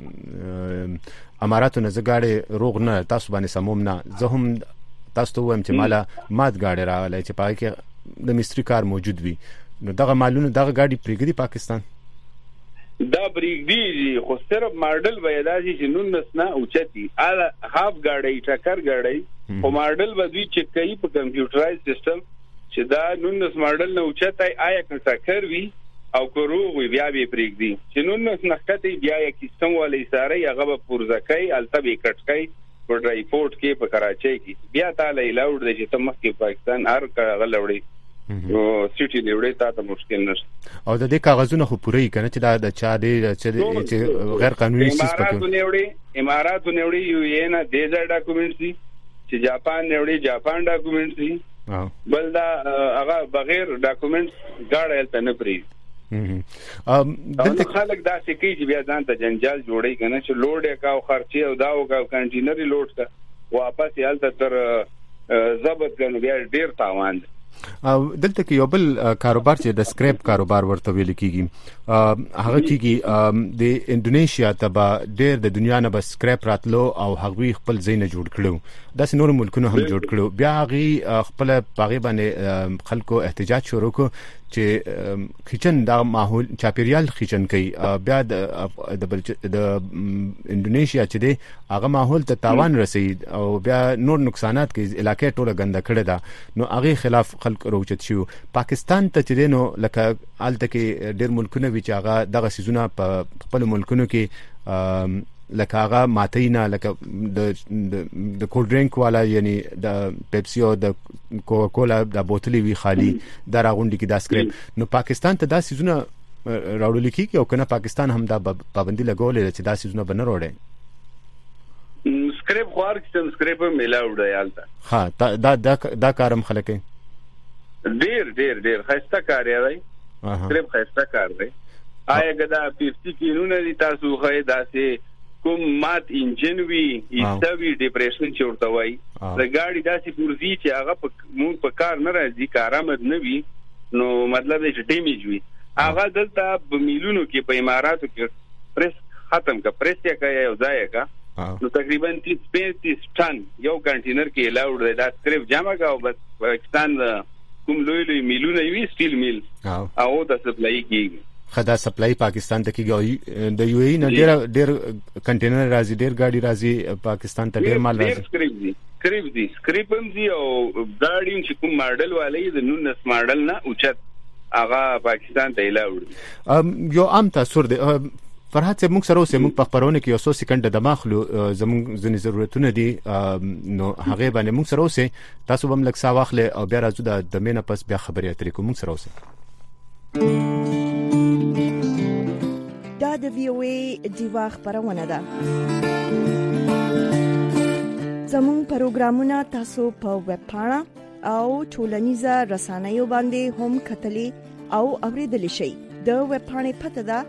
اماراتو نه زګاړي روغ نه تاسو باندې سموم نه زه هم تاسو ته وایم چې مالا مات غاډي راغلی چې پای کې د مستری کار موجود وي نو دغه مالونه دغه غاډي پریګدي پاکستان دا بریګدي خو صرف ماډل ویداسي چې 19 نه اوچتي اله هاف غاډي ټکر غاډي او ماډل بدوي چې کوي په کمپیوټرایز سیستم چې دا 19 ماډل نه اوچتای آیا ټکر وی او کروغ وی بیا به پریګدي چې 19 نخته بیا یک سیستم ولې ساره هغه په پورزکای التبه کټکای په ډرایپورټ کې په کراچۍ کې بیا تعالی لاوډ د چې تمخ کې پاکستان هر کله لوړي او سټي دی تا ته مشکل نشته او د دې کاغذونه خو پوره یې کنه چې دا د چا دی چې غیر قانوني سیس پکې اماراتو نیوړي یو یې نه دیزا ډاکومنټس دي چې جاپان نیوړي جاپان ډاکومنټس دي بل دا هغه بغیر ډاکومنټس گاډه تل نه پری دلته خلک دا چې کی چې بیا ځان ته جنجال جوړي کنه چې لوډ یې کاو خرچي او دا او کنټینری لوډ کا واپس یالته تر ضبط کنه بیا ډیر تاوان دلته کې یو بل کاروبار چې د سکریپ کاروبار ورته ویل کیږي هغه کیږي د انډونیشیا ته ډېر د دنیا نه بس سکریپ راتلو او هغوی خپل ځای نه جوړ کړو داسې نور ملکونو هم جوړ کړو بیا هغه خپل باغی باندې خلکو احتجاج شروع کړ چې کچن دا ماحول چاپیریال خچن کوي بیا د انډونیشیا چې دی هغه ماحول ته تاوان رسي او بیا نور نقصانات کوي علاقې ټوله ګنده کړې ده نو هغه خلاف خلک روچت شو پاکستان ته چې نو لکه الته کې ډېر ملکونه وی چې هغه دغه سيزونه په خپل ملکونو کې لکه هغه ماتینا لکه د کولډ ډرینک والا یعنی د پیپسی او د کوکا کولا د بوتلې وی خالی دا راغونډي کې دا سکریپ نو پاکستان ته دا سيزونه راوړل کیږي او کنه پاکستان هم دا پابندي لګولې چې دا سيزونه بنه وروړي سکریپ خوار کې سکریپ ملاوډ یالته ها دا کارم خلک ډیر خسته کار دی سکریپ خسته کار دی آیا ګدا 50 کینونه دي تاسو خې داسې کوم مات انجن وی ایستوي ډیپریشن چورته وای د ګاډي داسې پورزي چې هغه مون په کار نه راځي کارآمد نه وي نو مطلب دې چې ډیمیج وي هغه دلته په میلونو کې په اماراتو کې پریس ختم کا پریس یا کا یو ځای کا نو تقریبا 30-35 ټن یو کنټینر کې لاوډ دی دا سکریپ جمع کا او بس پاکستان کوم لوی میلونه وی سټیل میل او د سپلای کیږي خدا سپلای پاکستان ته کیږي د یو ای نه ډېر کنټینر راځي ډېر ګاډي راځي پاکستان ته ډېر مال راځي سکریپم دي او ګاډي چې کوم ماډل والی د 19 ماډل نه اوچت هغه پاکستان ته لاوړ یو عام تاثر دی فرحت موږ سره اوسه موږ په خبرونه کې یو 100 سکند د ماخلو زموږ ځنې ضرورتونه دي نو هغه باندې موږ سره اوسه تاسو هم لکه ساواخله او بیا راځو د مینه پس بیا خبرې اترې کوم موږ سره اوسه دا د VOA دیوا خبرونه ده زموږ پروګرامونه تاسو په ویب پاڼه او ټولنیزه رسنیو باندې هم کتلې او اوریدل شئ د ویب پاڼې پته ده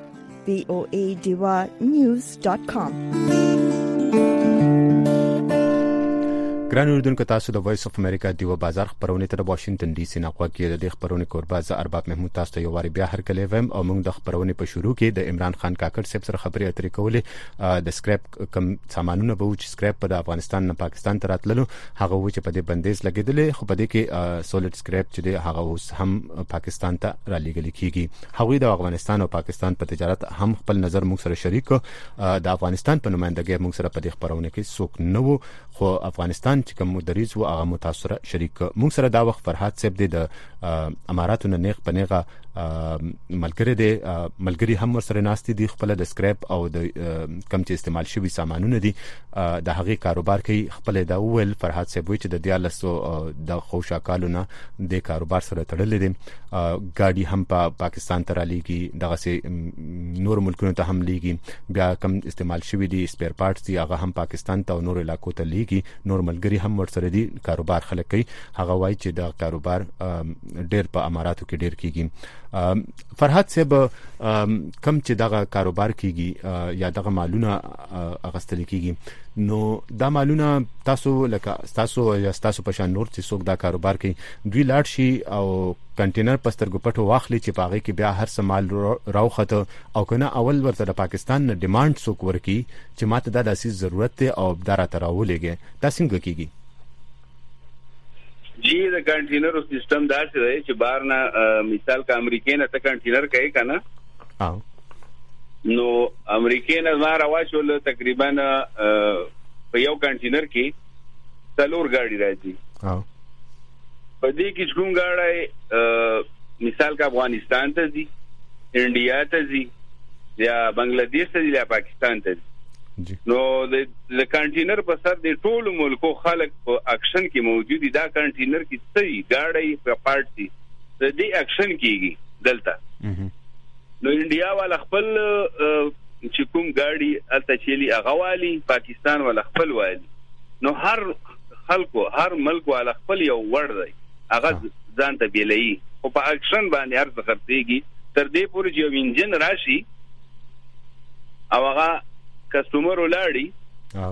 voadiva.news.com ګران اوردونکو تاسو د وایس اف امریکا دیو بازار خبرونه ته د واشنگټن ډي سي نقوه کې د خبرونه کوربه ز ارباب محمود تاسو ته یو واری بیا هر کله ویم او موږ د خبرونه په شروع کې د عمران خان کاکړ صاحب سره خبرې اترې کولې د سکریپ کم سامانونه به چې سکریپ په افغانستان نه پاکستان ته راتللو هغه و چې په دې بندیز لګیدل خو په دې کې سولید سکریپ چې دی هغه اوس هم پاکستان ته را لېږل کیږي هغه د افغانستان او پاکستان په تجارت هم خپل نظر موږ سره شریک د افغانستان په نمائندګۍ موږ سره په دې خبرونه کې څوک نه وو خو افغانستان چې کوم مدریز و هغه متاثر شریک موږ سره دا وخت فرحات صاحب دی د اماراتو نه نیغ پنیغه ملګری هم ورسره ناشتي دي خپل د سکریپ او د کم چې استعمال شوی سامانونه دي د هغه کاروبار کوي خپل دا ویل فرحات صاحب چې د دیالسو د خوشاکالو نه د کاروبار سره تړلې دي ګاډي هم په پاکستان ته را لېږي دغه سي نور ملکونو ته هم لېږي بیا کم استعمال شوی دي سپیر پارټس دي هغه هم پاکستان ته او نور علاقو ته لېږي نور ملګری هم ورسره دي کاروبار خلک کوي هغه وایي چې د کاروبار ډېر په اماراتو کې ډېر کیږي فرحات صاحب کم چې دغه کاروبار کیږي یا دغه مالونه اغستل کیږي نو دا مالونه تاسو یا تاسو په شان نور چې څوک دا کاروبار کوي دوی لاړ شي او کنټینر پسترګو پټو واخلي چې پاغه کې بیا هر سمال راوخته او کنه اول ورته د پاکستان نه ډیماند څوک ورکی چې ماته دا داسې ضرورت ته او دارا تراولېږي دا څنګه کیږي جی د کنټینر سیستم دا څه دی چې بار نه مثال کا امریکای نه ته کنټینر کوي کنه نو امریکای نه ما راوښول تقریبا په یو کنټینر کې څلور ګاډي راځي په دې کې کوم ګاډي مثال کا افغانستان ته دي انډیا ته دي یا بنگلاديش ته دي یا پاکستان ته دي نو د کنټینر په سر د ټولو ملکو خلک په اکشن کې موجود دي دا کنټینر کې صحیح ګاډي په پارت دي د دې اکشن کېږي دلته نو انډیا والا خپل چې کوم ګاډي الته چيلي اغوالي پاکستان والا خپل والی نو هر خلکو هر ملک والا خپل یو ور دی هغه ځان ته بیلای او په اکشن باندې هر څه خرڅيږي تر دې پورې چې یو انجن راشي او هغه کسٹمر ولاړی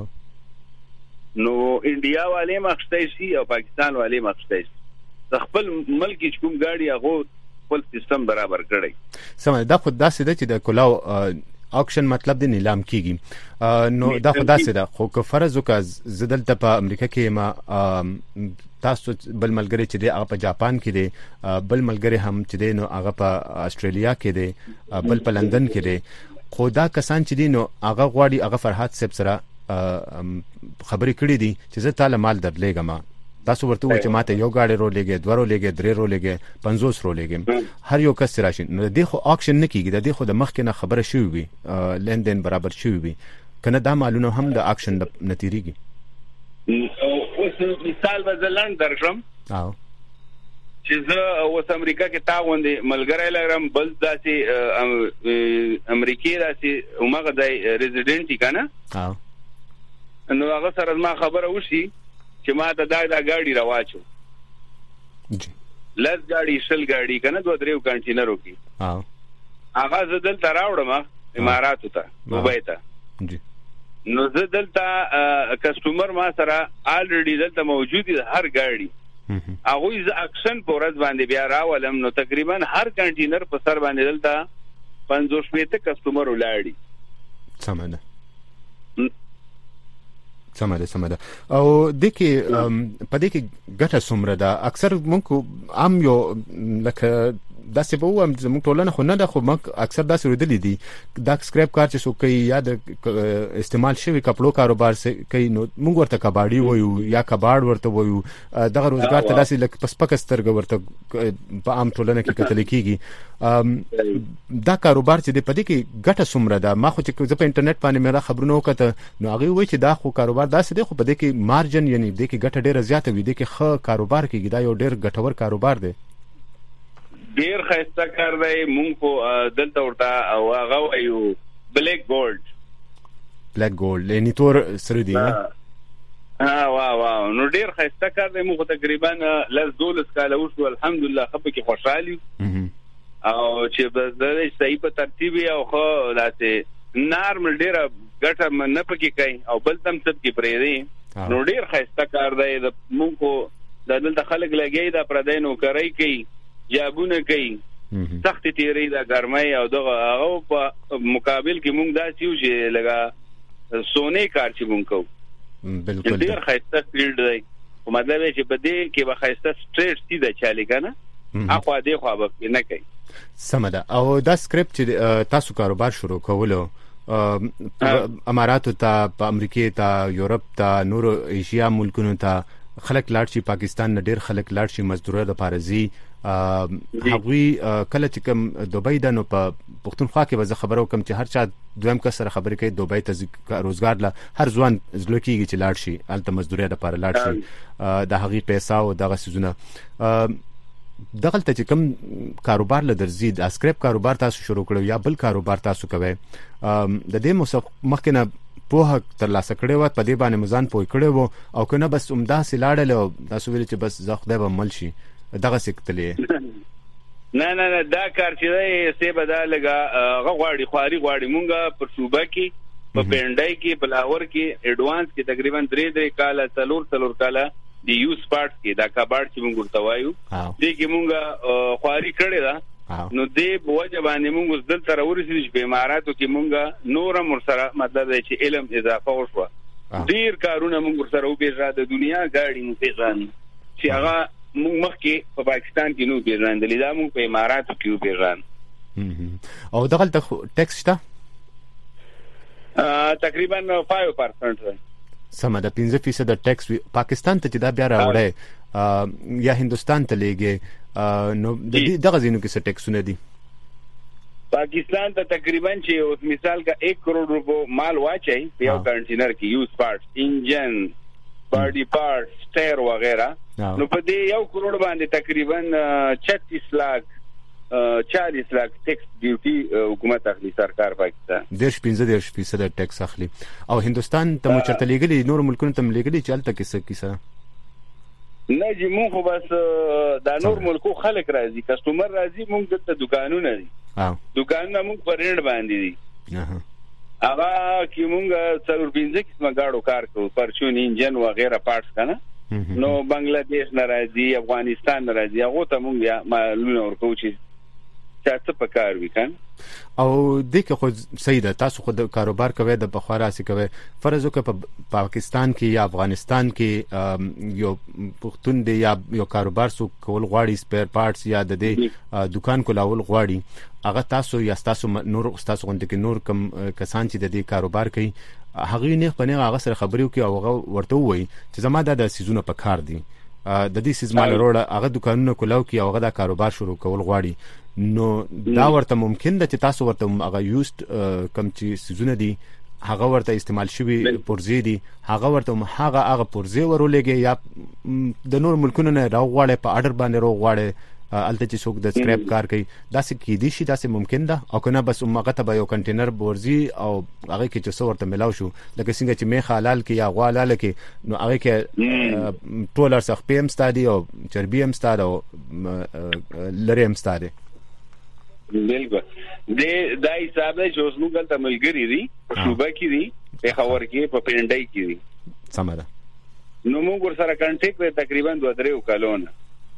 نو انډیا والے مخشته شي او پاکستان والے مخشته شي خپل ملک کوم ګاډي هغه خپل سیستم برابر کړی سمه دا خود داسې ده چې د کلاو اکشن مطلب د نیلام کیږي نو دا خود داسې ده خو که فرض وکړه زدلته په امریکا کې ما تاسو بل ملګری چې دی هغه په جاپان کې دی بل ملګری هم چې دی نو هغه په استرالیا کې دی بل په لندن کې دی خو دا کسان چې دي نو هغه غواړي هغه فرحات صاحب سره خبرې کړې دي چې زه تعالی مال درلېږم تاسو ورته وایي چې ماته یو ګاډي رو لګي دوه رو لګي درې رو لګي 50 رو لګي هر یو کس راشي نو د خو اکشن نه کیږي د خو د مخ کې نه خبره شوی وي لیندین برابر شوی وي کنه دا مالونه هم د اکشن نتیریږي اوس مثال بدلند درشم چې زه اوس امریکا کې تاوندې ملګری لرم بل داسې امریکای داسې عمره د ریزیډنټ کنه نو هغه سره ما خبره وشي چې ما ته دا ګاډي راواچو جی لږ ګاډي شل ګاډي کنه دوه درې کنټینر وکي هغه زدل تراوړم اماراتو ته دوبۍ ته جی نو زدل ته کسٹمر ما سره الریډي دلته موجود دي هر ګاډي هغه ز اکشن پورز باندې بیا راولم نو تقریبا هر کنټینر په سر باندې دلته 50 کسٹمر ولاړي سمه ده او دغه په دې کې ګټه څومره ده اکثر مونږ عام یو لکه داسې به وم زموږ ټولنه خو نه ده خو موږ اکثر داسې ورېدلې دي دا سکریپ کار چې څوک کوي یا د استعمال شوی کپړو کاروبار کوي نو موږ ورته کباړي وایو یا کباړ ورته وایو دغه روزګار ته داسې لکه پسپک سترګه ورته په عام ټولنه کې کتل کیږي دا کاروبار چې د پدې کې ګټه څومره ده ما خو چې په انټرنیټ باندې مې خبرونه وکړه نو هغه وایي چې دا خو کاروبار داسې دی خو پدې کې مارجن یعنی دې کې ګټه ډیره زیاته وي دې کې ښه کاروبار کیږي دا یو ډیر ګټور کاروبار دی ډیر خسته کار دی مونږ کو دلته ورته او هغه وایو بلیک ګولډ یعنی تور سره دی واه نو ډیر خسته کار دی مونږ تقریبا لز دولس کاله وشو الحمدلله خپل کې خوشحالي او چې بس د صحیح په ترتیب او خو داسې نارمل ډیر ګټه نه پکې کوي او بل تم څه کې پرې دی نو ډیر خسته کار دی د مونږ د دلته خلک لګي دا پردې نو کوي کوي جابونه کوي سخت تیری دا ګرمای او دغه هغه په مقابل کې مونږ دا سیو چې لګا سونه کار چې مونږ کوو بالکل ډیر خسته فیلډ دی په مطلب چې بده کې به خسته سټریټ سیده چالي کنه اخو دې خو به نه کوي سمدا او دا سکرپټ چې تاسو کاروبار شروع کولو اماراتو ته په امریکا ته یورپ ته نور ایشیا ملکونو ته خلک لاړ شي پاکستان نه ډیر خلک لاړ شي مزدوري د پارزي هغوی کله چې کوم دوبۍ د نو په پښتونخوا کې وځ خبرو کوم چې هر چا دویم کس سره خبرې کوي دوبۍ ته روزګار لا هر ځوان زلوکیږي چې لاړ شي الته مزدوري د پاره لاړ شي د هغې پیسې او دغه سيزونه دغه ته چې کوم کاروبار لدرزي د اسکرپ کاروبار تاسو شروع کړو یا بل کاروبار تاسو کوي د دې مخکنه په تر لاسه کړي و په دې باندې مزان پوي کړي وو او کنه بس عمده سلاړل تاسو ویل چې بس زه خدای به مل شي دغه سکتلې نه دا کار چې دی سه بدل لګا غواړي خواري غواړي مونږه پر صوبه کې په پندای کې بلاور کې اډوانس کې تقریبا 3 کاله څلور کاله دی یوز پارټ کې دا کباړ چې مونږ ورته وایو دې کې مونږه خواري کړې ده نو دې بوجه باندې مونږ دل تر ورسېږي چې په اماراتو کې مونږه نورم ورسره مطلب دی چې علم اضافه وشو ډیر کارونه مونږ سره وبېژا د دنیا غاړي مو پیژان چې هغه مونږ مخکې په پاکستان کې نو پیژاندلې دا مونږ په اماراتو کې پیژان او دغه ټیکس شته تقریبا 5% سم ده 15% د ټیکس پاکستان ته چې دا بیا راوړی یا هندستان ته لېږي نو دغه ځینو کې څه ټیکسونه دي پاکستان ته تقریبا چې اوس مثال کا 1 کروڑ روپو مال واچي په یو کنټینر کې یوز پارټس انجن باډي پارټس ټایر وغیرہ نو په دې 1 کروڑ باندې تقریبا 36 लाख 40 लाख ټیکس ډیوټي حکومت اخلي سرکار پاکستان 15% ټیکس اخلي او هندستان ته مو چرته لګلي نور ملکونو ته لګلي چې الته کیسه نه چې مونږ خو بس دا نور ملکو خلک راځي کسٹمر راځي مونږ دلته دکانونه دي دکانونه مونږ پر ریډ باندې دي هغه کې مونږ څلور 15 قسمه گاډو کار کوو پرچون انجن وغیرہ پارټس کنه نو بنگلاديش ناراضي افغانستان ناراضي هغه ته مونږ یا معلومه ورکو چې څه په کار وکړ او دغه خو سیده تاسو خو د کاروبار کوي د بخارا سي کوي فرض وکړه په پاکستان کې یا افغانستان کې یو پښتون دی یا یو کاروبار سو کول غواړي سپیر پارټس یا د دې دکان کولاول غواړي هغه تاسو یا تاسو نور تاسو غونډه کې نور کم کسان چې د دې کاروبار کوي هغه نه پنه هغه سره خبرې کوي او هغه ورته وایي چې زما د سيزونه په کار دي د دې سیزمال وروړه هغه دکانونه کولاو کې هغه د کاروبار شروع کول غواړي نو دا ورته ممکن ده چې تاسو ورته هغه یوست کم چې سيزونه دي هغه ورته استعمال شوی پرزې دي هغه ورته هغه پرزې ورولېږي یا د نور ملکونو نه راغواړي په اډر باندې راغواړي الته چې څوک د سکرپ کار کوي دا څه کې دي شي دا څه ممکن ده او کنه بس هغه ته یو کنټینر بورزي او هغه کې چې څو ورته ملاو شو لکه څنګه چې میخ حلال کې یا غوا حلال کې نو هغه کې ټولر سخ پی ام ستادي او چربي ام ستاد او لری ام ستادي بالکل دا حساب دی چې اوس موږ ته ملګری دي صوبه کې دي په خبر کې په پندای کې دي سمه ده نو موږ سره کانټیکټ تقریبا 2-3 کالونه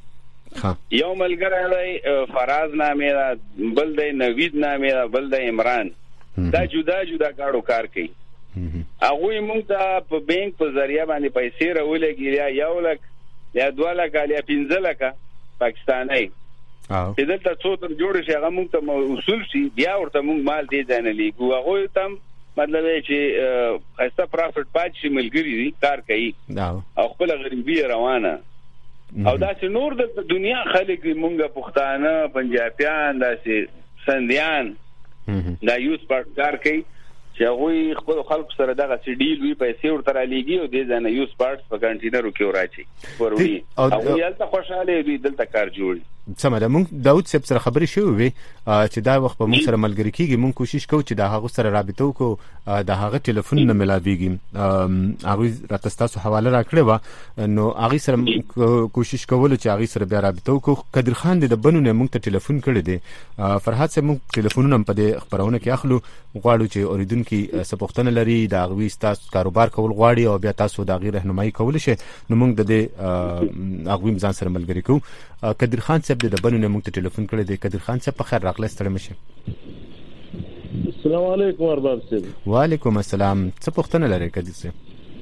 یو ملګری دی فراز نامې دا بل دی نوید نامې دا بل دی عمران دا جدا کارو کار کوي هغه موږ ته په بانک په ذریعہ باندې پیسې راولېږي یا 1 لک یا 2 لک یا 15 لک پاکستاني چې دلته څو تر جوړ شي هغه موږ ته اصول شي بیا ورته موږ مال دی ځنه لیکو هغه تم مطلب چې خاصه پروفټ پات شي ملګری دي کار کوي او خپل غریبي روانه او دا چې نور د دنیا خلک مونږه پښتانه پنجابیان داسې سندیان دا یوز پارټ کار کوي چې هغه خپل خلک سره دغه ډیل وی پیسې ورته لګي او د ځنه یوز پارټس په کنټینرو کې وراچي وروري او یالته خوشاله دي دلته کار جوړي سمه ده. مونږ داود صاحب سره خبرې شوې وي چې دا وخت په مونږ سره ملګری کیږي، مونږ کوشش کوو چې دا هغه سره رابطه وکړو، دا هغه ټلیفون نه ملاويږي، هغه راته تاسو حواله راکړې و، نو هغه سره کوشش کول چې هغه سره بیا رابطه وکړو. قدر خان د بنونه مونږ ته ټلیفون کړی دی. فرحات صاحب مونږ ټلیفونونه په دې خبرونه کې اخلو، غواړو چې اوریدونکو سپوښتنه لري، دا غوي تاسو کاروبار کول غواړي او بیا تاسو دا غیر رهنمایي کول شي، نو مونږ د دې هغه ځان سره ملګری کوو. قدر خان صاحب د بنونه مونږ ته ټلیفون کړی دی. قدر خان صاحب په خیر راغلی، ستړي مشه. السلام علیکم ارباب صاحب. وعلیکم السلام. څه پوښتنه لرئ قدر صاحب؟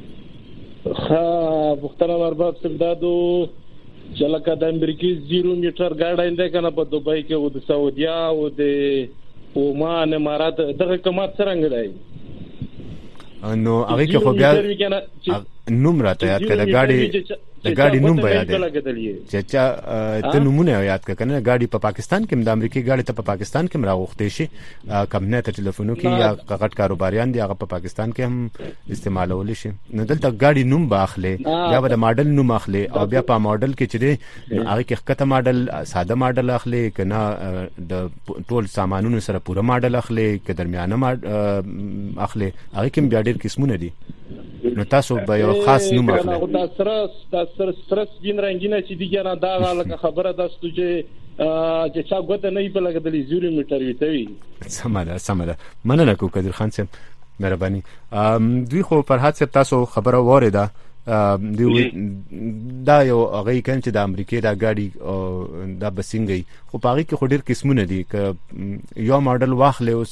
پوښتنه ارباب صاحب دا دو چې لکه د امریکای 0 میټر ګاډی دی کنه په دوبۍ کې او د سعودیا او د عمان امارات دغه قیمت څنګه دی؟ نو هغه کې خو بیا نوم راته یاد کړه، د ګاډي نوم به یاد چې ته نومونه یاد کړه کنه. ګاډي په پاکستان کې د امریکای ګاډي ته په پاکستان کې راغوښتې شي، کمپنۍ ته ټلیفونو کې یا غټ کاروباریان دي هغه په پاکستان کې هم استعمالول شي. نو دلته ګاډي نوم باخله یا به د ماډل نوم اخلي، او بیا په ماډل کې چې دی هغه کې خکته ماډل ساده ماډل اخلي کنه، د ټول سامانونو سره پوره ماډل اخلي که درمیانه اخلي، هغه کې بیا ډېر قسمونه دي. نو تاسو به یو خاص نوم اخلئ. دا سره سترس بین رنگینه چې دیګه نه دا لکه خبره داستو چې چا غوته نه په لګه د 0 میټر ویتوي. سمه ده. مننه کو قدر خان صاحب، مهرباني. دوی خو فرحات صاحب تاسو خبره وریده، دا یو هغه کین چې د امریکای دا ګاډي دا بسنګي خو پاغي کې خو ډېر قسمونه دي، ک یو ماډل واخلې اوس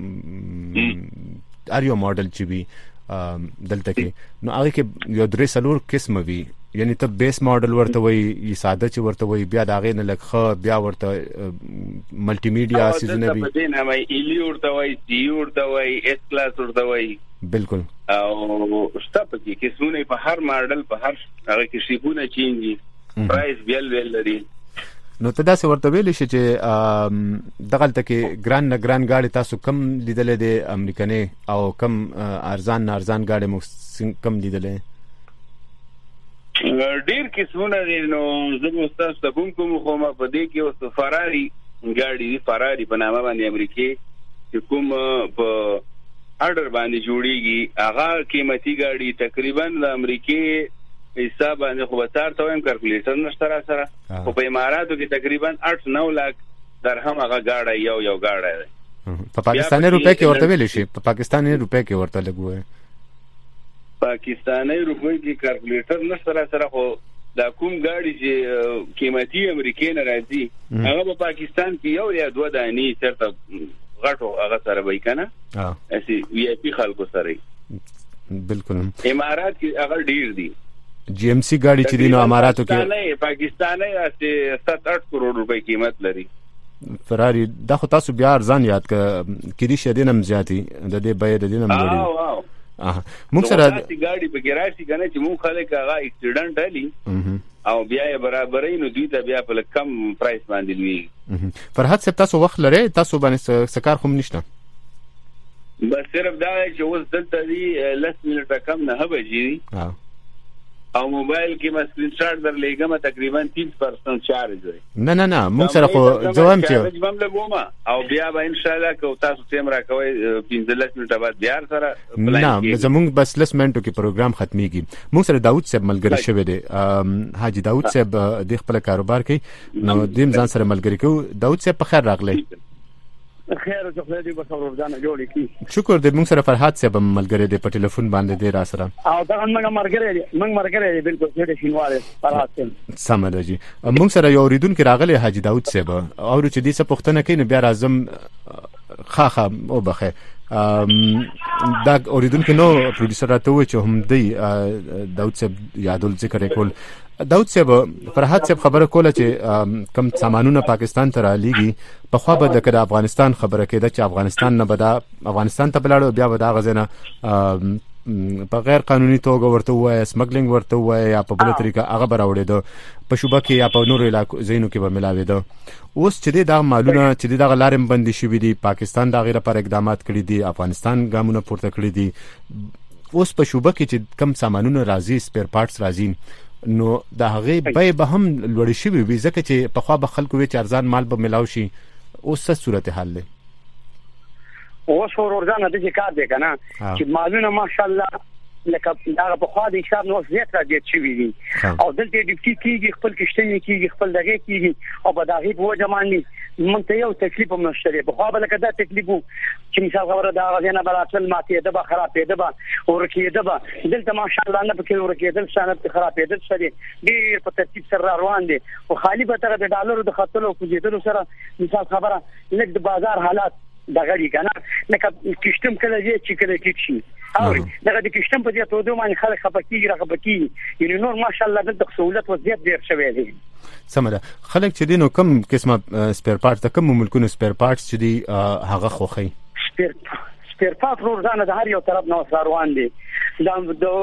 ک ار یو ماډل چې وي دلته کې، نو هغه کې یو درې څلور قسمه وي، یعنی ته بیس ماډل ورته وي، ساده چې ورته وي، بیا دا غي نه لکه بیا ورته ملټي میډیا سیزونه وي، په دې نه وي ایلی ورته وي، سی ورته وي، اس کلاس ورته وي. بالکل. او ستاپ کې قسمونه په هر ماډل په هر هغه کې شیپونه چینجی، پرایس بیل لري. نو ته دا څه ورته ویل شي چې دغلته کې ګران نه ګران گاډي تاسو کم لیدلې دي امریکاني او کم ارزان نه ارزان گاډي مو کم لیدلې؟ ډیر قسمونه دي. نو زه تاسو ته کوم ما په دې کې اوس فراري گاډي دي، فراري په نامه باندې امریکای چې کوم په اډر باندې جوړیږي، هغه قیمتي گاډي تقریبا د امریکای حساب باندې خو بازار ته هم کیلکولیټر نشته سره، خو په اماراتو کې تقریبا 8-9 لک درهم هغه گاډي یو گاډي دی. په پاکستاني روپے کې ورته ویل شي، په پاکستاني روپے کې ورته لګوي، پاکستاني روپے کې کیلکولیټر نشته سره، خو دا کوم گاډي چې قیمتي امریکای نه راځي هغه په پاکستان کې یو یا دوه دانی چرته غټو هغه سره وای کنه، اسی وی آی پی خلکو سره. بالکل. امارات کې هغه ډیر دي، جی ایم سی گاڑی چې دینو اماراتو کې پاکستاني 7-8 کروڑ روپے قیمت لري. فراری دا خو تاسو بیا ارزان یاد کړي شدینم زیاتی د دې بیا د دینم لري. موږ سره گاډي په ګراجي کنه چې موږ خلک هغه اکسیډنټ علي او بیا برابرې نو دوی ته بیا په کم پرایس باندې وي. فرحات صاحب تاسو وخت لري، تاسو باندې سکار هم نشته، بس صرف دا چې اوس دلته دی 10 منټه کم نه بجې او موبایل کې ما سکرین شاټ درلېګم تقریبا 30% چارج وي. نه موږ سره خو ځوام چې جواب لګوم او بیا به ان شاء الله کو تاسو ټیم راکوي 15 منټه بعد بیا سره نه زموږ بس لس منټو کې پروګرام ختميږي. موږ سره داود صاحب ملګری شوی دی، حاجی داود صاحب د خپل کاروبار کوي، نو دیم ځان سره ملګری کو. داود صاحب په خیر راغلی. خیر او خدای دې بخور ورځانه جوړ کړي. شکر دې. موږ سره فرحات صاحب ملګری دی، په ټلیفون باندې دی را سره. او دا موږ مرګره بالکل څه شینواله فرحات صاحب. سم ده جی. موږ سره یو اوریدونکو راغلی حاجی داود صاحب، او چې دې څه پوښتنه کوي نو بیا راځم خاخه او بخه دا اوریدونکو نو پروډوسر راته و چې هم دی داود صاحب یادول ذکر کول. داود صاحب فرحات صاحب خبره کوله چې کم سامانونه پاکستان ته را لېږي، په خوا به د افغانستان خبره کېده چې افغانستان نه به افغانستان ته بلاړو، بیا به دا غزنه په غیر قانوني توګه ورته وای سمګلینګ ورته وای یا په بل طریقه هغه براوړېده په شوبه کې یا په نورو علاقو زینو کې به ملاوېده. اوس چې دا معلومه چې دا لارې بندي شوې دي، پاکستان دا غیر پر اقدامات کړي دي، افغانستان ګامونه پورته کړي دي، اوس په شوبه کې چې کم سامانونه راځي سپیر پارټس راځي، نو دا هغه به هم لوړ شي وي ځکه چې په خوا به خلکو وی چې ارزان مال به ملاو شي اوس څه صورتحال دی اوس ورځانه د کار دی کنه چې مالونه ماشاءالله لکه دا په خوا د حساب نو زیات را دي چې وی او دلته د ټی کیږي خپل کشتنی کیږي خپل دغه کیږي او په دغه په وجماني مونږ ته یو تکلیف هم نشته په خوا بل کده تکلیف چې مثال خبره دا غزنه براتل ماته ده به خرابې ده به ورکې ده به دلته ماشاءالله نه پکې ورکې ده شانت خرابې ده سره ډیر په ترتیب سره روان دي او خالی به تر د ډالرو د خطلو کوجیدلو سره مثال خبره لکه د بازار حالات دغه دی کنه لکه کشتم کله چې کله کې شي او دغه د کشتم په دې توګه باندې خلک خپکیږي راخپکیږي یعنی نور ماشاءالله د سہولت وضعیت ډیر شوی دی سمره خلک چې دینو کم قسمه سپیر پارټ ته کم ملکونو سپیر پارټس چې دی هغه خوخی سپیر پارټ روزانه د هر یو طرف نو روان دي د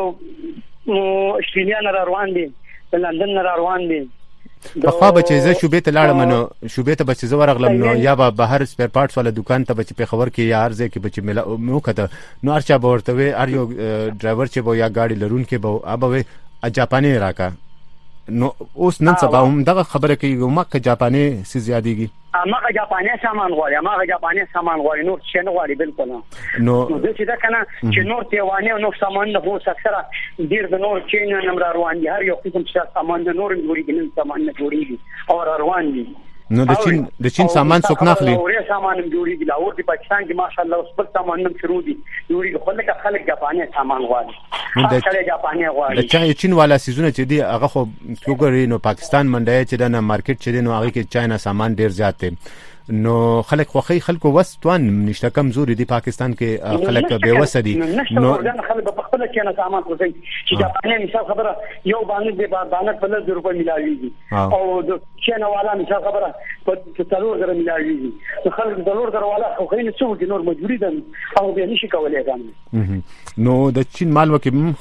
استرالیا نه روان دي د لندن نه روان دي په خوا به چې زه شوبې ته لاړم نو شوبې ته به چې زه ورغلم نو یا به بهر سپیر پارټس والا دکان ته به چې په خبر کې یا هر ځای کې به چې مو کته نو هر چا به ورته وي هر یو ډرایور چې به یا ګاډي لرونکي به ابه جاپاني راکا نو اوس نن سبا هم دغه خبره کوي مکه جاپاني سي زیادېږي مکه جاپاني سامان غواړي مکه جاپاني سامان غواړي نور څه نه غواړي بالکل نو د چې دا کنه چې نور تیوانه نو سامان نه هو اکثره ډیر د نور چین نمبر روان دي هر یو قسم څه سامان د نور جوړیږي نن سامان نه جوړیږي او روان دي نو د چین سامان څوک نه اخلي اوري سامان جوړیږي لا اور د پاکستان کې ماشاءالله اوس په سامان نم شروع دي جوړیږي خلک جاپاني سامان غواړي د جاپاني غواړي د چین والا سيزونه چې دی هغه خو وګورئ نو پاکستان منډه چې د مارکیټ چې دی نو هغه کې چاینا سامان ډیر زیات دی نو خلک خوخي خلکو وستوان نشته کمزوري دی پاکستان کې خلک به وسدي نو خلک په خپل کې نه سامان کوي چې جاپاني مثال خبره یو باندې د باندې په لږ روپے ملاويږي او د چینه والا مثال خبره په څلور زره ملاويږي نو خلک د څلور زره والا خو خینه څو د نور مجبوري ده او به نشي کولای ګان نو د چین مال وکم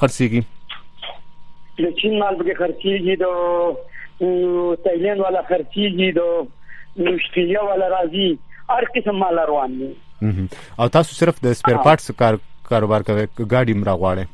خرڅيږي د چین مال به خرڅيږي د تایلند والا خرڅيږي د مشتریه ولا راځي هر قسم مال روان دي او تاسو صرف د سپیر پارټس کاروبار کوي ګاډي مرا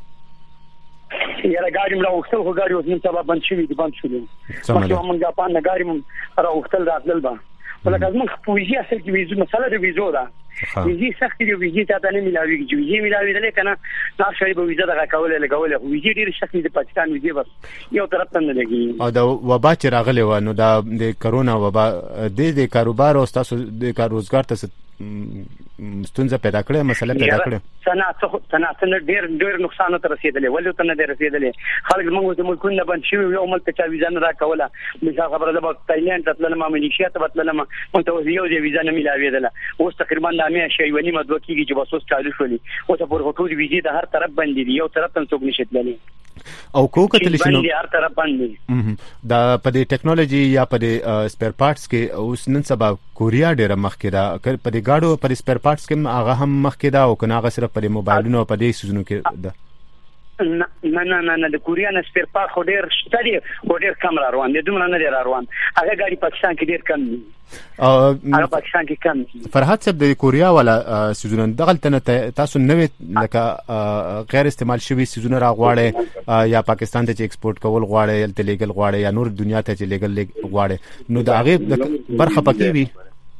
غواړي یاره ګاډي مرا وختل خو ګاډي اوس نن سبا بند شوی دي مخکې موږ جاپان نه ګاډي مرا وختل راتلل با ولکه موږ په ویزه اصل کې ویزه مسله د ویزو ده ویزه سخت دی ویزه ته نه ملاويږي چې ویزه ملاوي کنه دا شی به ویزه دغه کوله لګوله ویزه ډیر سخت دی پاکستان ویزه بس یو طرف ته نه لګي او د وبا چې راغلی و نو د کرونا وبا د کاروبار او تاسو د کار روزګار ته ستونزه پیدا کړې مسله پیدا کړې صنعت ډیر نقصان ته رسیدلی ولې ته نه رسیدلی خلک موږ د ملکونو بند شوی یو ملک ته ویزه نه راکوله مثال خبره ده تایلند ته تلل ما ملیشیا ته تلل ما متوجه یو د ویزه نه ملاویدله اوس تقریبا د امیا شی ونی مدو کیږي چې بسوس چالو شولي او ته پر هټول ویزه د هر طرف باندې دی یو طرف ته څوک نشي تللی او کو کتل شنو هر طرف باندې دا په دې ټیکنالوژي یا په دې سپیر پارټس کې اوس نن سبا کوریا ډیره مخکې ده په دې گاډو په سپیر پارټس کې هغه هم مخکې ده او کنه هغه صرف په موبایلونو په دې سيزونو کې ده نه د کوریا نه سپیر پارټ خو ډیر شتري خو ډیر کم روان دي دومره نه ډیر روان هغه غاډي پاکستان کې ډیر کم دي هغه پاکستان کې کم فرحت صاحب د کوریا والا سيزونه دغلته تاسو نوې لکه غیر استعمال شوی سيزونه راغواړي یا پاکستان ته ایکسپورټ کول غواړي یا لیګل غواړي یا نور دنیا ته چې لیګل غواړي نو دا هغه برخه پکې وي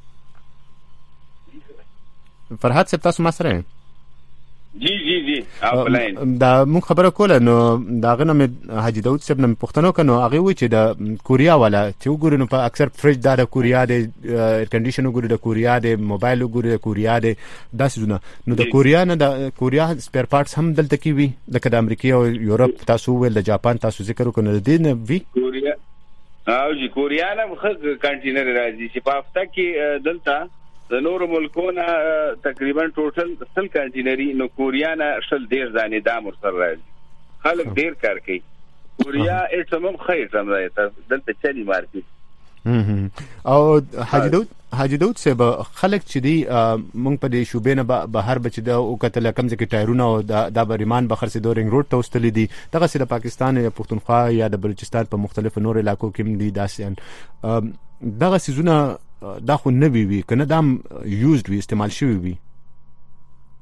فرحت صاحب تاسو ما سره جی دا مون خبره کوله نو دا غنه حاجی داود صاحب نه پښتنو کنو هغه وی چې د کوریا والا چې وګورئ نو په اکثر فریج دا د کوریا د ایر کنډیشن وګورئ د کوریا د موبایل وګورئ د کوریا د داسې نو د کوریا نه د کوریا سپیر پارټس هم دلته کې وی لکه د امریکا او یورپ تاسو ول د جاپان تاسو ذکر وکړو د دې نه وی کوریا او جی کوریا نه خو کنټینر راځي چې په هفته کې دلته د نور ملکونو تقریبا ټوټل 100 کنټینری نو کوریا نه شل ډیر ځانې دا مرسل راځي خلک ډیر کار کوي کوریا اټمم خیر سم راځي دلته چالي مارکیټ او حاجی داود صاحب خلک چې دی مونږ په دې شوبې نه بهر بچ دا او کتل کم ځکه ټایرونه او د بریمان بخر سي دورنګ روډ ته وستلې دي دغه سره پاکستان یا پښتونخوا یا د بلوچستان په مختلفو نور علاقو کې دي داسې دغه سيزونه دا خو نه وی کنه دا یوزډ وی استعمال شوی وی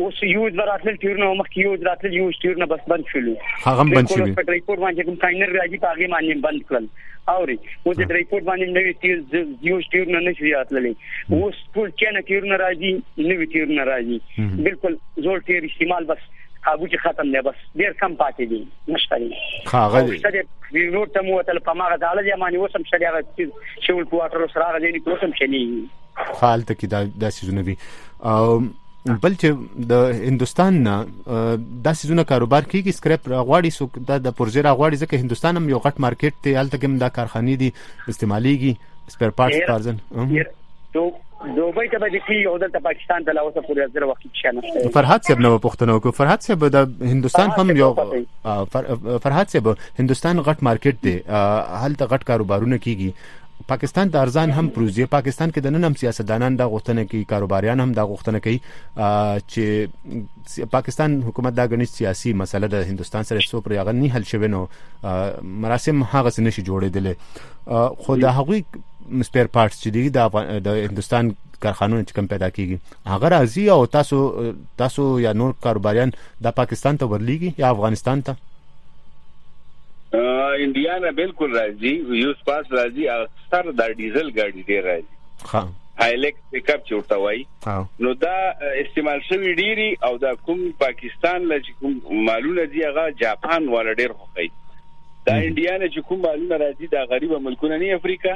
اوس یو دراتل تیرونه مخکې یو دراتل یو تیرونه بس بند شول هغه بند شول په ریپورت باندې کوم کاینر راځي په هغه باندې بند کړل اوري مو د ریپورت باندې نوې تیر یو تیرونه نشي راتللی اوس ټول چنه تیرونه راځي نوې تیرونه راځي بالکل زول تیر استعمال بس هغه چې ختم دی بس ډیر کم پاتې دي نشته هغه دی نور ته مو تل په ماغه داله ځمانه وسم شریعه شول کوارټر سره غځي نه کوسم شنی حالت کې دا سيزونه وي بل چې د هندستان نه دا سيزونه کاروبار کیږي سکرپ غواړي سو د پروژې غواړي ځکه هندستان هم یو غټ مارکیټ دی الته کوم دا کارخانې دي استعماليږي سپیر پارټس پارزن دوبۍ ته به دي او د پاکستان ته لاوسه پورې زره وخت شنه فرحات صاحب نو پښتنو کو فرحات صاحب د هندستان هم یو فرحات صاحب هندستان غټ مارکیټ دی هلته غټ کاروبارونه کیږي پاکستان د ارزان هم پروژې پاکستان کې د نن هم سیاستدانان دا غوښتنه کوي کاروباریان هم دا غوښتنه کوي چې پاکستان حکومت دا غني سیاسي مسله د هندستان سره څو پر یغنی حل شوه نو مراسم هغه څه نشي جوړېدل خو دا هغوی سپیر پارټس چې دی د هندستان کارخانونه چې کم پیدا کیږي هغه راځي او تاسو یا نور کاروباریان د پاکستان ته ورلیږي یا افغانستان ته انډیانا بالکل راځي یو سپاس راځي اکثر د ډیزل ګاډي ډیر راځي ها هایلکس پک اپ چورتا وای نو دا استعمال شوی ډیری او دا کوم پاکستان لږ کوم مالونه دی هغه جاپان ولا ډیر خوخی دا انډیانا چې کوم مالونه راځي دا غریب ملکونه نه افریقا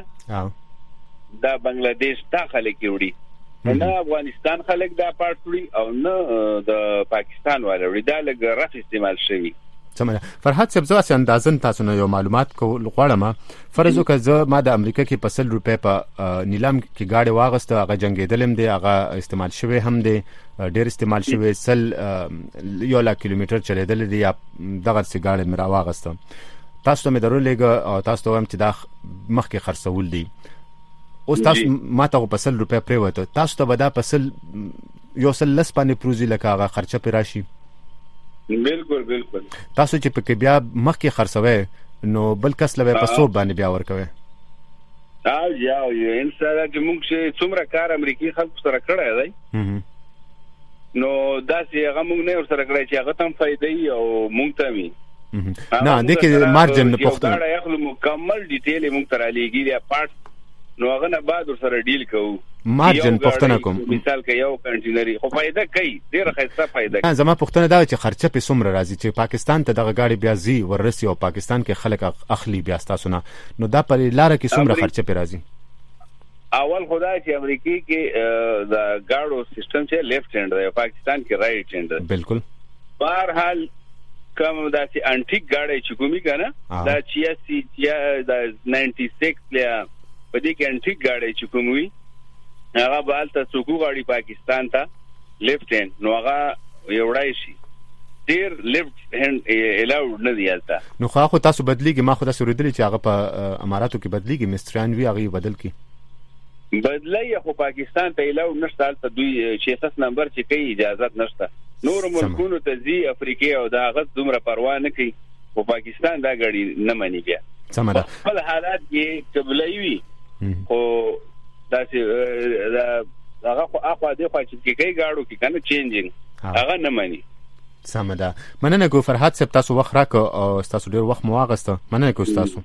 دا بنگلاديش دا خلک وړي نه افغانستان خلک دا پارت وړي او نه د پاکستان ولا وړي دا لږ رف استعمال شوی سمه فرحات صاحب زو اندازن تاسو نه یو معلومات کول غواړم فرض وکړه زه ما د امریکا کې په 100 روپے په نیلام کې گاډي واغسته هغه جنگیدلم دی هغه استعمال شوی هم دی ډیر استعمال شوی سل یو لا کیلومتر چلیدل دی یا دغه سي گاډي مرا واغسته تاسو ته مې درولېګ او تاسو ته هم چې دا مخکې خرڅول دي اوس تاسو ما ته په 100 روپے پریوته تاسو ته به دا په 100 یو سل لس باندې پروزي لکه هغه خرچه پراشي بالکل تاسو چې پکې بیا مخکې خرڅوي نو بل کس لوي په 100 باندې بیا ورکوي یو انسان چې موږ چې څومره کار امریکای خلک سره کړی دی نو دا چې هغه موږ نه ور سره کړی چې هغه تم فائدې او موږ ته وي نه دغه مارجن نه پښتنه دا یو مکمل ډیټیل موږ تر لګی دی پارت نو هغه نه بعد ور سره ډیل کوو مارجن پښتنه کوم مثال کې یو کنټینری خو فائدہ کوي ډیره ښه فائدہ کوي زما پښتنه دا چې خرچه په څومره راځي چې پاکستان ته دغه گاډي بیا زی ورسي او پاکستان کې خلک اخلي بیا تاسو نه نو دا پر لار کې څومره خرچه په راځي اول خدای چې امریکای کې دا گاډو سیستم چې لیفت هند دی پاکستان کې رائټ هند دی بالکل بهرحال کوم دا چې انټیک گاډي چې کومي کنه دا 86 یا دا 96 لیا په دې کې انټیک گاډي چې کوموي هغه بالته څوکو غاړي پاکستان ته لیفت هند نو هغه یوړای شي ډیر لیفت هند الاود نه دیالتا نو خو تاسو بدلیږي ما خو تاسو ردلی چې هغه په اماراتو کې بدلیږي مستران وی هغه بدل کی بدلای خو پاکستان ته الاود نشته البته دوی 6 نمبر چې کوي اجازه نشته نور ملکونو ته زی افریقا او دا غد دومره پروا نه کوي او پاکستان دا غړي نه مني بیا سمره په حالات کې قبلای وی خو دا چې هغه خو اخوا دی خو چې کې گاډو کې کنه چینجینګ هغه نه مانی سم ده مننه کو فرحات صاحب تاسو وخت راک او تاسو ډیر وخت مواغسته مننه کو تاسو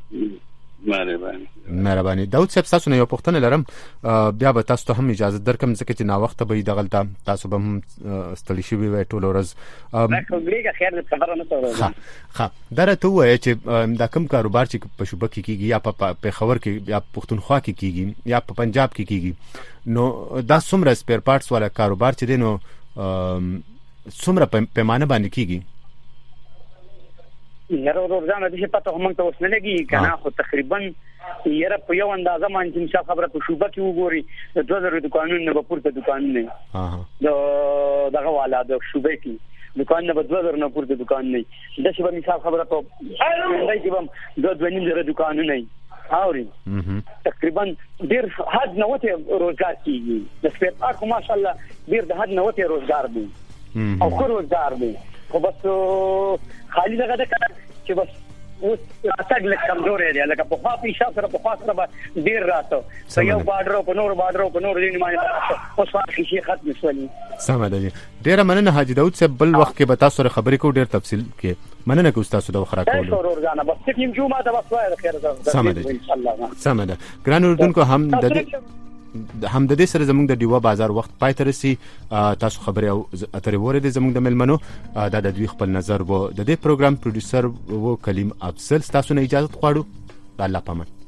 مهرباني داود صاحب تاسو نه یو پوښتنه لرم بیا به تاسو ته هم اجازه درکم ځکه چې نا وخت به دغلطه تاسو به هم ستړي شوي وي ټول ورځ راکوګلیګه خیر د خبره نه تورم ها درته وای چې دا کوم کاروبار چې په شوبه کې کیږي یا په خبر کې یا پښتونخوا کې کیږي یا په پنجاب کې کیږي نو دا څومره سپیر پارټس والا کاروبار چې دی نو څومره پیمانه باندې کیږي یره ورځانه د څه پته هم ته اوس نه لګي کنه خو تقریبا یره په یو اندازه باندې چې خبره په شوبه کې وګوري د 2000 دکانونو نه پورته دکان نه دغه والا د شوبه کې دکان نه 2000 نه پورته دکان نه د څه په مثال خبره په دای کې هم د 2000 دکانونه نه اوري تقریبا ډیر حد نه وته روزګار کیږي د سپیټ اکو ماشاءالله ډیر د حد نه وته روزګار دي او کور روزګار دي خو بس خالی دغه چې بس اوس تاګ لک کمزورې دی لکه په خوا پیشاب سره په خوا سره ډیر راته په یو بارډر په نور دې نیمه اوس واخی شي ختم شولې سم ده ډیره مننه حاجی داود صاحب بل وخت کې به تاسو سره خبرې کوو ډیر تفصیل کې مننه کوم تاسو د وخت راکولو ضرور ځانه بس ټیم جمعه ته بس وایي خیر ده سم ده ان شاء الله سم ده ګران اردوونکو هم د دې سره زموږ د ډیوا بازار وخت پای ته رسي تاسو خبرې او اترې وره د زموږ د ملمنو د دوی خپل نظر وو د دې پروګرام پروډوسر وو کلیم افضل تاسو نه اجازه غواړو الله پامان